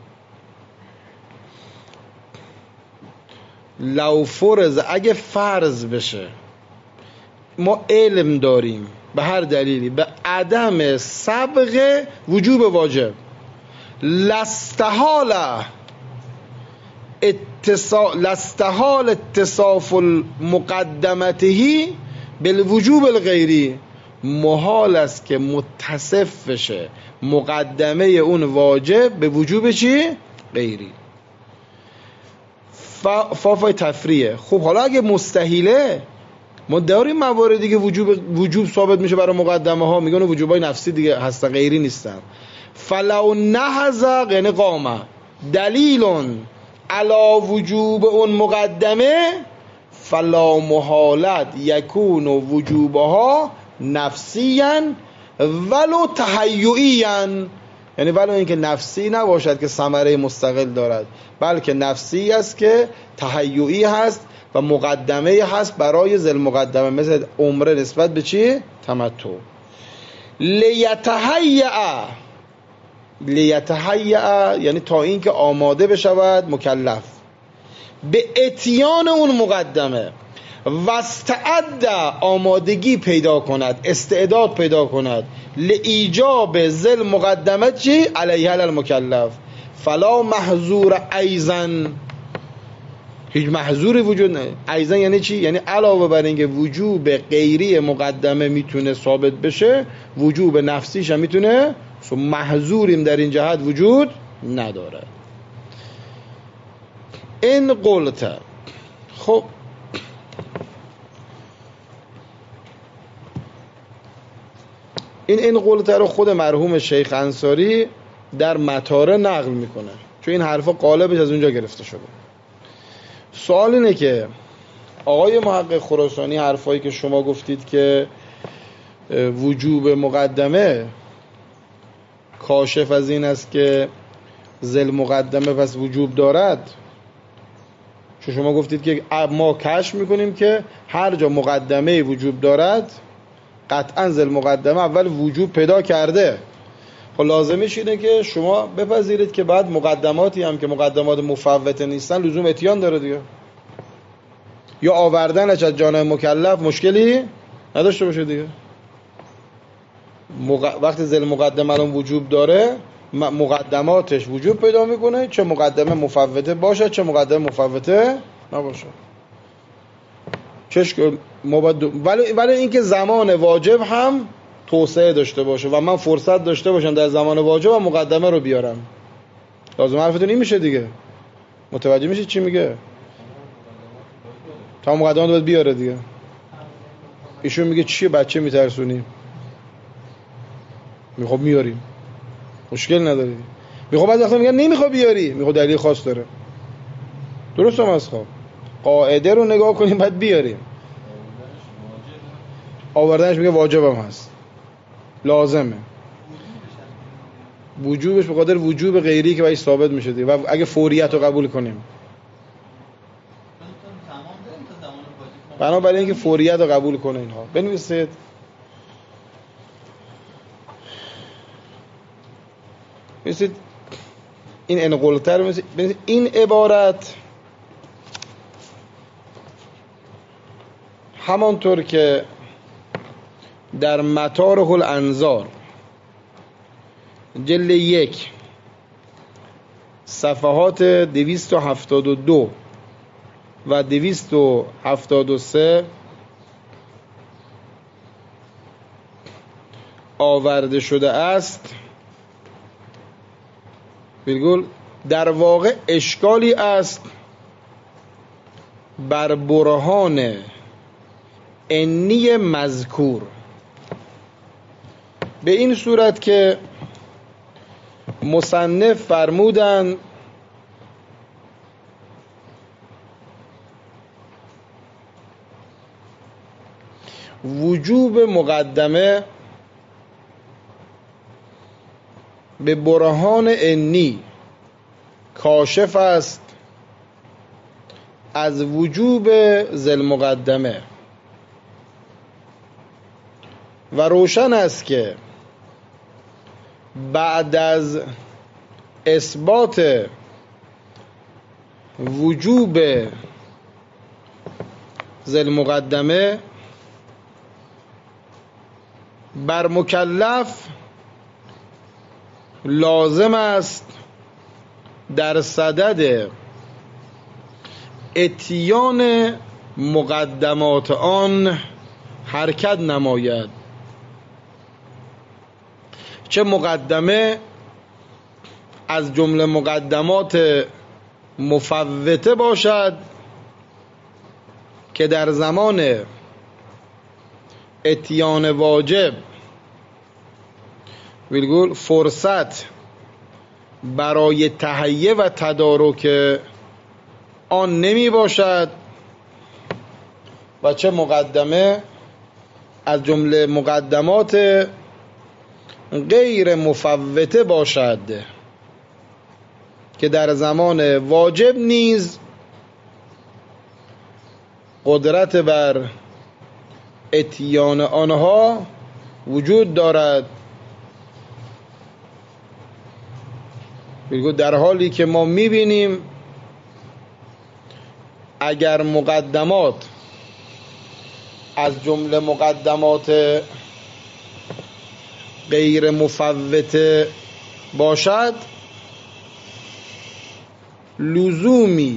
لو فرض، اگه فرض بشه ما علم داریم به هر دلیلی به عدم سبق وجوب واجب، لستحال اتصال لستحال اتصاف المقدمته بالوجوب الغیری، محال است که متصف بشه مقدمه اون واجب به وجوب چی؟ غیری. فافای تفریه. خب حالا اگه مستحیله، ما داریم مواردی که وجوب وجوب ثابت میشه برای مقدمه ها، میگن وجوبای نفسی دیگه هستن غیری نیستن. فلو نهض یعنی قامه دلیل علی وجوب اون مقدمه فلا محالت یکون وجوبها نفسیاً ولو تهیعیاً، یعنی ولو اینکه نفسی نباشد که ثمره مستقل دارد، بلکه نفسی است که تهیعی هست و مقدمه هست برای ذل مقدمه، مثل عمره نسبت به چی؟ تمتع. لیتهیأ، لیتهیأ یعنی تا اینکه آماده بشود مکلف به اتیان اون مقدمه، واستعد آمادگی پیدا کند، استعداد پیدا کند، لایجاب ذل مقدمه چی؟ علیه المکلف، فلا محظور ایزن، هیچ محظوری وجود نه. ایزن یعنی چی؟ یعنی علاوه بر اینکه وجوب غیری مقدمه میتونه ثابت بشه، وجوب نفسیش هم میتونه، سو محظوریم در این جهت وجود نداره. این قلت. خب این این قولت رو خود مرحوم شیخ انصاری در مطاره نقل میکنه، چون این حرفا قالبش از اونجا گرفته شده. سوال اینه که آقای محقق خراسانی حرفایی که شما گفتید که وجوب مقدمه کاشف از این است که ذل مقدمه پس وجوب دارد، چون شما گفتید که ما کشف میکنیم که هر جا مقدمه وجوب دارد قطعا ذل مقدمه اول وجوب پیدا کرده. خب لازمیش اینه که شما بپذیرید که بعد مقدماتی هم که مقدمات مفوته نیستن لزوم اتیان داره دیگه. یا آوردنش از جانب مکلف مشکلی نداشته باشه دیگه. مق... وقتی ذل مقدمه الان وجوب داره، مقدماتش وجوب پیدا میکنه، چه مقدمه مفوته باشه چه مقدمه مفوته نباشه. چش مبد... ولی ولی اینکه زمان واجب هم توسعه داشته باشه و من فرصت داشته باشم در زمان واجب و مقدمه رو بیارم. لازم حرفتون این میشه دیگه. متوجه میشید چی میگه؟ تا مقدمات باید بیاره دیگه. ایشون میگه چیه بچه میترسونی؟ میخوام میاریم، مشکل نداری. میخوام بعضی وقتا میگن نمیخواد بیاری، میخواد دلیل خاص داره. درست هم از خواب قاعده رو نگاه کنیم بعد بیاریم. آوردنش میگه واجبم هست، لازمه. وجوبش به قدر وجوب غیری که باید ثابت میشه دیگه. و اگه فوریت رو قبول کنیم، بنابراین اینکه فوریت رو قبول کنه اینها بنویسید. بنویسید این انقلتر بنویسید. این عبارت همانطور که در مطارح الانظار جلد یک صفحات دویست و هفتاد و دو و دویست و هفتاد و سه آورده شده است، بگل در واقع اشکالی است بر برهان انی مذکور، به این صورت که مصنف فرمودند وجوب مقدمه به برهان انی کاشف است از وجوب ذل مقدمه و روشن است که بعد از اثبات وجوب ذل مقدمه بر مکلف لازم است در صدد اتیان مقدمات آن حرکت نماید، چه مقدمه از جمله مقدمات مفوته باشد که در زمان اتیان واجب ویلگول فرصت برای تهیه و تدارک آن نمی باشد، و چه مقدمه از جمله مقدمات غیر مفوته باشد که در زمان واجب نیز قدرت بر اتیان آنها وجود دارد. در حالی که ما میبینیم اگر مقدمات از جمله مقدمات غیر مفوته باشد لزومی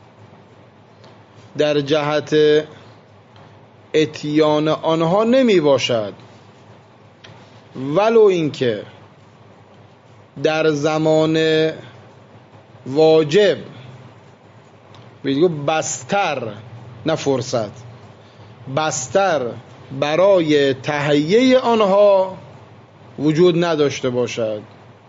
در جهت اتیان آنها نمی باشد، ولو اینکه در زمان واجب بگو بستر، نه فرصت، بستر برای تهیه آنها وجود نداشته باشد.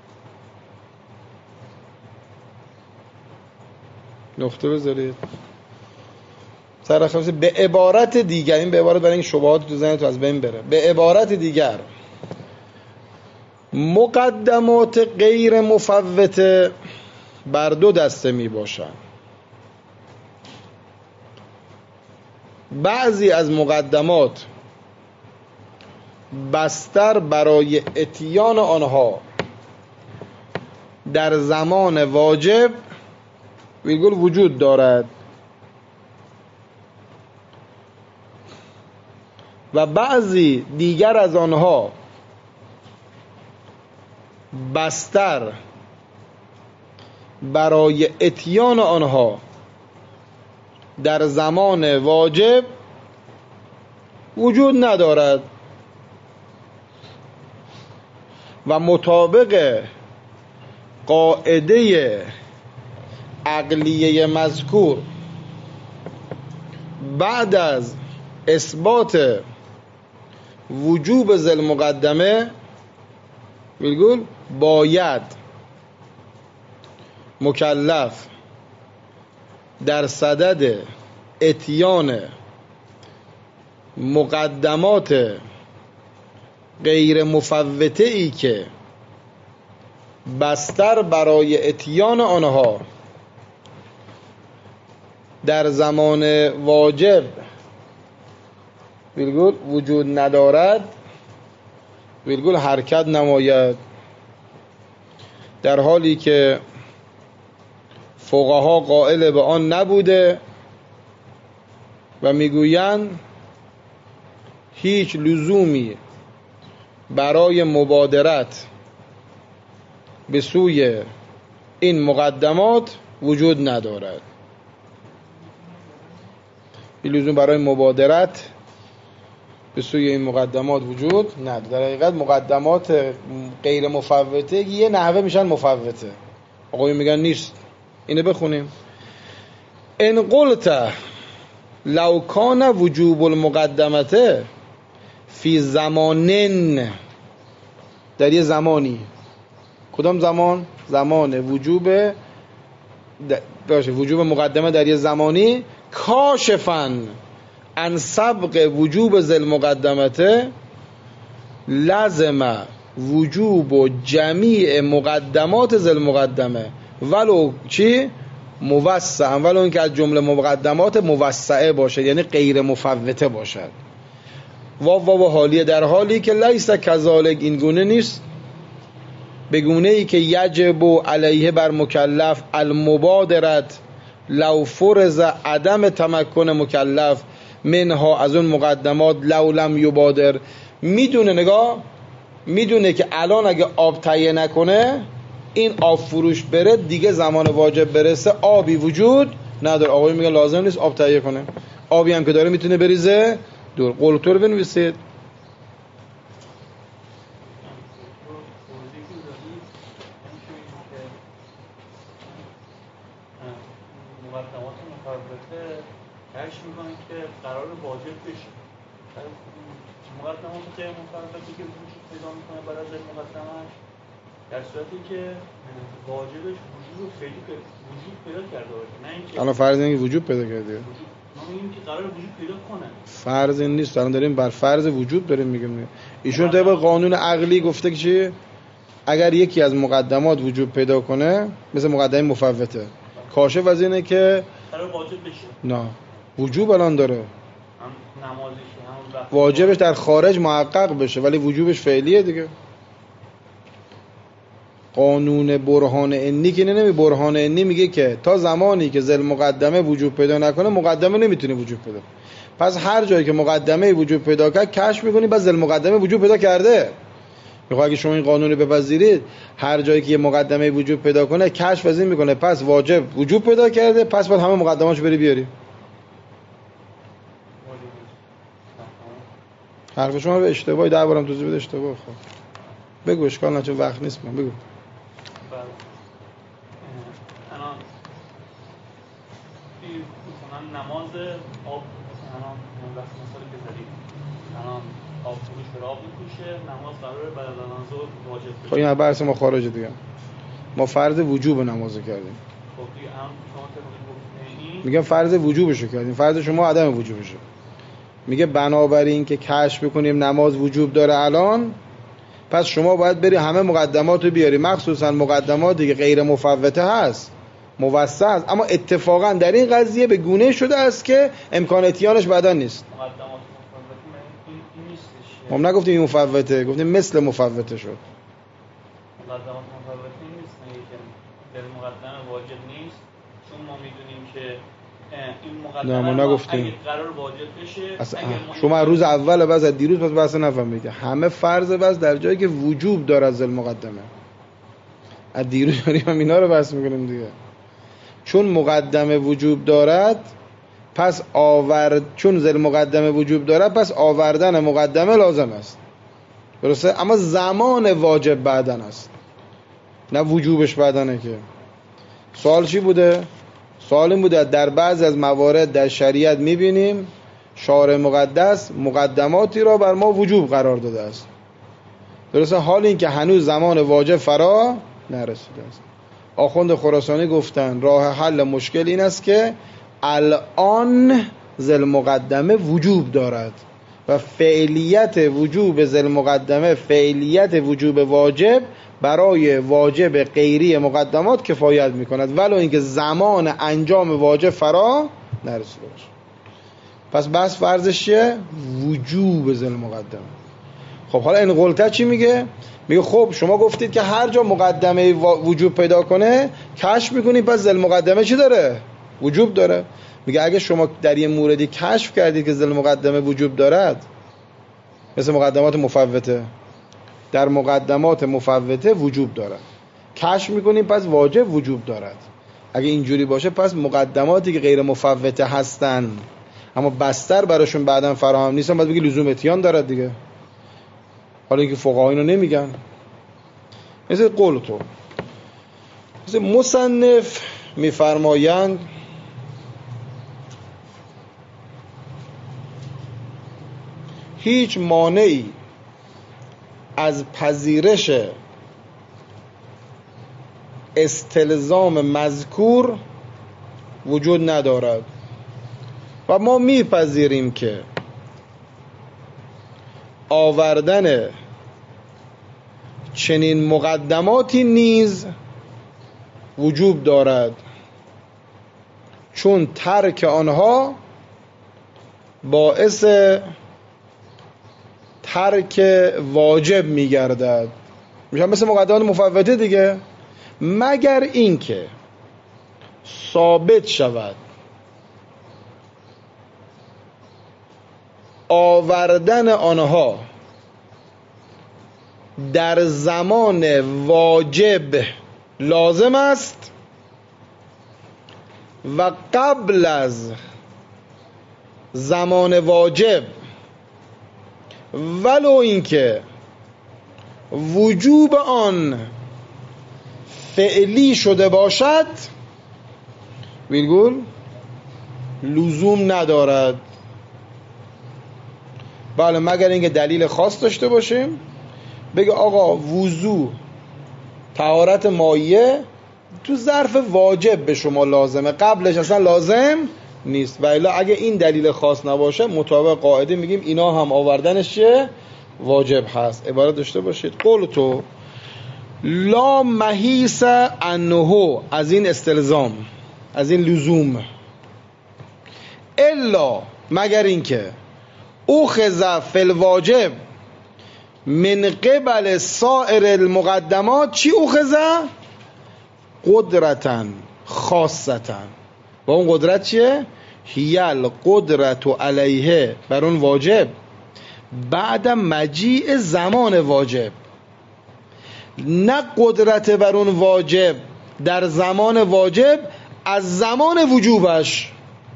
نقطه بذارید. سرخصوصی به عبارت دیگر، این به عبارت برای این شبهات تو ذهنتون از بین بره، به عبارت دیگر مقدمات غیر مفوته بر دو دسته می باشند. بعضی از مقدمات بستر برای اتیان آنها در زمان واجب ویگل وجود دارد و بعضی دیگر از آنها بستر برای اتیان آنها در زمان واجب وجود ندارد و مطابق قاعده عقلیه مذکور بعد از اثبات وجوب ذل مقدمه بگول باید مکلف در صدد اتیان مقدمات غیر مفوته ای که بستر برای اتیان آنها در زمان واجب ویرگول وجود ندارد ویرگول حرکت نماید، در حالی که فقها قائل به آن نبوده و میگویند هیچ لزومی برای مبادرت به سوی این مقدمات وجود ندارد. این لزوم برای مبادرت به سوی این مقدمات وجود ندارد. در حقیقت مقدمات غیر مفوته یه نحوه میشن مفوته. آقایی میگن نیست. اینو بخونیم. ان قلت لو کان وجوب المقدمته فی زمانن، در یه زمانی، کدام زمان؟ زمان وجوب باشه وجوب مقدمه در یه زمانی کاشفن عن سبق وجوب ذل مقدمته لازم وجوب و جمیع مقدمات ذل مقدمه ولو چی؟ موسع، ولو اینکه از جمله مقدمات موسعه باشه، یعنی غیر مفوته باشد. واو واو حالیه، در حالی که لیس کذالک، این گونه نیست، به گونه ای که یجب علیه بر مکلف المبادرت لو فرض عدم تمکن مکلف منها، از اون مقدمات لو لم یبادر، میدونه نگاه میدونه که الان اگه آب تهیه نکنه این آب فروش بره دیگه زمان واجب برسه آبی وجود نداره. آقای میگه لازم نیست آب تهیه کنه، آبی هم که داره میتونه بریزه دور. قولتو رو بنویسید. مقدمات مفوته کش میکنه که قرار واجب بشه. مقدمات غیر مفوته که وجود پیدا میکنه بعد از مقدمش در صورتی که واجبش وجود فعلی وجود پیدا کرده باشه، نه اینکه الان فرض اینکه وجود پیدا کرده، ما میگیم که قرار وجود پیدا کنه. فرض این نیست، الان داریم بر فرض وجود داریم میگیم. ایشون طبق قانون عقلی گفته که چی؟ اگر یکی از مقدمات وجود پیدا کنه مثل مقدمه مفوته، کاشف از اینه که قرار واجب بشه. نه وجوب الان داره، هم نمازش هم واجبش در خارج محقق بشه ولی وجوبش فعلیه دیگه. قانون برهان انی که نمی برهان انی میگه که تا زمانی که ذل مقدمه وجود پیدا نکنه مقدمه نمیتونه وجود پیدا. پس هر جایی که مقدمه وجود پیدا کرد کشف میکنی بس ذل مقدمه وجود پیدا کرده. میخواد اگه شما این قانون رو بپذیرید هر جایی که یه مقدمه وجود پیدا کنه کشف از این میکنه پس واجب وجود پیدا کرده، پس باید همه مقدماتشو بری بیاری. حرف شما به اشتباهی ده بارم توضیح بده اشتباه. خب بگو اشکال نه چون وقت نیست. من بگو. الان مثلا نماز آب، مثلا وقت مثلا بذارید الان آب فروش بر آب می‌پوشه، نماز قراره بعد از اذان ظهر واجب بشه. خب این بحث ما خارجه دیگه. ما فرض وجوب نماز کردیم. خب دیگه هم شما که میگم فرض وجوبشو کردیم، فرض شما عدم وجوبشه. میگه بنابراین که کشف بکنیم نماز وجوب داره الان، پس شما باید بری همه مقدمات رو بیاری، مخصوصا مقدماتی که غیر مفوته هست، موسع است، اما اتفاقا در این قضیه به گونه شده است که امکان اتیانش بعدا نیست. مقدمات مفوته این نیستش. ما نگفتیم این مفوته، گفتیم مثل مفوته شد. مقدمات مفوته نیست، نه که در مقدمه واجب نیست، چون ما میدونیم که این نه ما نگفتیم اگه قرار واجب بشه اصلا اگه شما روز اول بعد از دیروز پس بحث نفهمید همه فرض بس در جایی که وجوب داره از المقدمه. از دیروز داریم هم اینا رو بحث میکنیم دیگه. چون مقدمه وجوب دارد پس آورد چون زل مقدمه وجوب دارد پس آوردن مقدمه لازم است. درسته؟ اما زمان واجب بعدن است نه وجوبش بعدنه. که سوال چی بوده؟ سوال این بوده در بعضی از موارد در شریعت میبینیم شارع مقدس مقدماتی را بر ما وجوب قرار داده است. درسته؟ حال این که هنوز زمان واجب فرا نرسیده است. آخوند خراسانی گفتن راه حل مشکل این است که الان ذل مقدمه وجوب دارد و فعلیت وجوب ذل مقدمه فعلیت وجوب واجب برای واجب غیری مقدمات کفایت میکند ولو اینکه زمان انجام واجب فرا نرسیده باشه. پس بس فرضش چیه؟ وجوب ذل مقدمه. خب حالا این قلته چی میگه؟ میگه خب شما گفتید که هر جا مقدمه وجوب پیدا کنه کشف میکنید پس ذل مقدمه چی داره؟ وجوب داره. میگه اگه شما در یه موردی کشف کردید که ذل مقدمه وجوب دارد مثل مقدمات مفوته در مقدمات مفوته وجوب دارد کشف میکنیم پس واجب وجوب دارد. اگه اینجوری باشه پس مقدماتی که غیر مفوته هستن اما بستر براشون بعداً فراهم نیستن باید بگی لزوم اتیان دارد دیگه. حالا اینکه فقها اینو نمیگن. مثل قول تو مثل مصنف میفرمایند هیچ مانعی از پذیرش استلزام مذکور وجود ندارد و ما میپذیریم که آوردن چنین مقدماتی نیز وجوب دارد چون ترک آنها باعث ترک واجب میگردد. میشه مثل مقدمات مفوته دیگه، مگر اینکه ثابت شود آوردن آنها در زمان واجب لازم است و قبل از زمان واجب ولو اینکه وجوب آن فعلی شده باشد ویرگول لزوم ندارد. بله مگر اینکه دلیل خاص داشته باشیم بگه آقا وضو طهارت مایه تو ظرف واجب به شما لازمه قبلش اصلا لازم نیست و الا اگه این دلیل خاص نباشه مطابق قاعده میگیم اینا هم آوردنش چه واجب هست. عبارت داشته باشید قول تو لا محیص انه از این استلزام از این لزوم الا مگر اینکه اخذ فی الواجب من قبل سائر المقدمات چی اخذ؟ قدرتاً خاصتاً. و اون قدرت چیه؟ هیل قدرت علیه بر اون واجب بعد مجیء زمان واجب، نه قدرت بر اون واجب در زمان واجب از زمان وجوبش.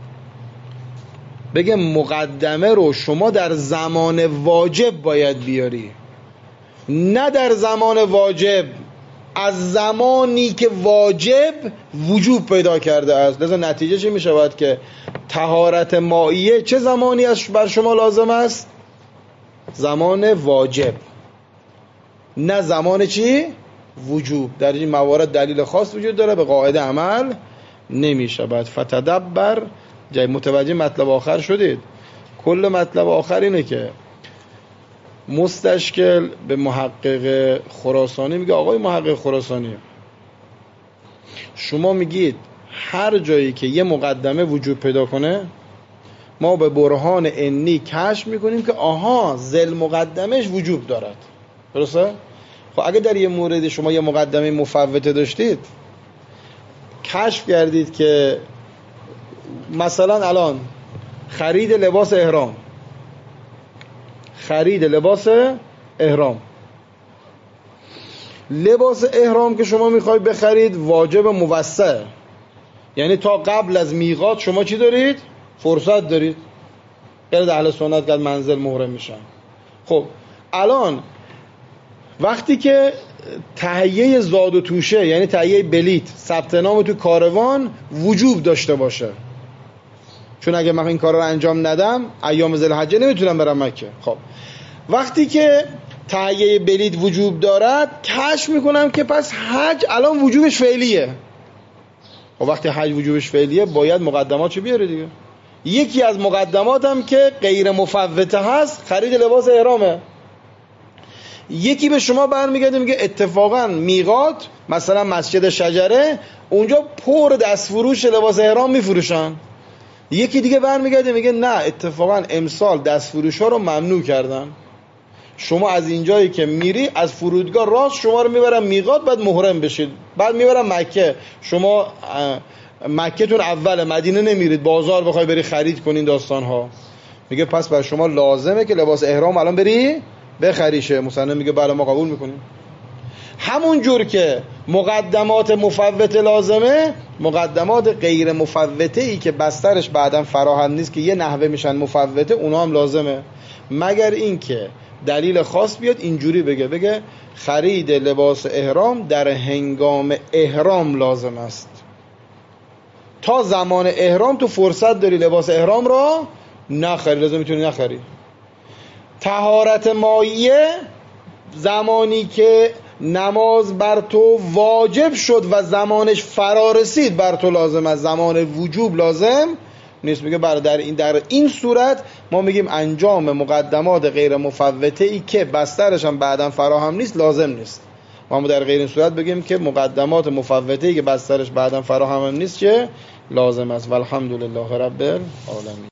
بگه مقدمه رو شما در زمان واجب باید بیاری، نه در زمان واجب از زمانی که واجب وجوب پیدا کرده است. لذا نتیجه چی می شود که طهارت مائیه چه زمانی بر شما لازم است؟ زمان واجب، نه زمان چی؟ وجوب. در این موارد دلیل خاص وجود داره به قاعده عمل نمی شود. فتدبر جای متوجه مطلب آخر شدید. کل مطلب آخر اینه که مستشکل به محقق خراسانی میگه آقای محقق خراسانی شما میگید هر جایی که یه مقدمه وجود پیدا کنه ما به برهان عنی کشف میکنیم که آها ذل مقدمش وجوب دارد. درسته؟ خب اگه در یه مورد شما یه مقدمه مفوته داشتید کشف کردید که مثلا الان خرید لباس احرام، خرید لباس احرام لباس احرام که شما میخوای بخرید واجب موسع، یعنی تا قبل از میقات شما چی دارید؟ فرصت دارید. غیر اهل سنت که منزل محرم میشن. خب الان وقتی که تهیه زاد و توشه، یعنی تهیه بلیت، ثبت نام تو کاروان وجوب داشته باشه، چون اگه من این کار رو انجام ندم ایام ذوالحجه نمیتونم برم مکه. خب وقتی که تهیه بلیت وجوب دارد، کشف میکنم که پس حج الان وجوبش فعلیه. خب وقتی حج وجوبش فعلیه باید مقدمات چه بیاره دیگه. یکی از مقدماتم که غیر مفوته هست خرید لباس احرامه. یکی به شما برمیگرده میگه اتفاقا میقات مثلا مسجد شجره اونجا پر دستفروش لباس احرام میفروشن. یکی دیگه برمیگرده میگه نه اتفاقا امسال دستفروش ها رو ممنوع کردن، شما از اینجایی که میری از فرودگاه راست شما رو میبرن میقات، بعد محرم بشید، بعد میبرن مکه، شما مکه تون اول، مدینه نمیرید بازار بخوای بری خرید کنین داستان ها. میگه پس بر شما لازمه که لباس احرام الان بری بخریشه. مثلا میگه بله ما قبول میکنیم. همون جور که مقدمات مفوته لازمه، مقدمات غیر مفوته ای که بسترش بعداً فراهم نیست که یه نحوه میشن مفوته، اونا هم لازمه، مگر اینکه دلیل خاص بیاد اینجوری بگه بگه خرید لباس احرام در هنگام احرام لازم است. تا زمان احرام تو فرصت داری لباس احرام را نخری، لازم میتونی نخری. طهارت مایه زمانی که نماز بر تو واجب شد و زمانش فرا رسید بر تو لازم است، زمان وجوب لازم نیست. میگه برای در این در این صورت ما میگیم انجام مقدمات غیر مفوته ای که بسترش هم بعداً فراهم نیست لازم نیست. ما در غیر این صورت بگیم که مقدمات مفوته ای که بسترش بعداً فراهم نیست چه لازم است. والحمدلله رب العالمین.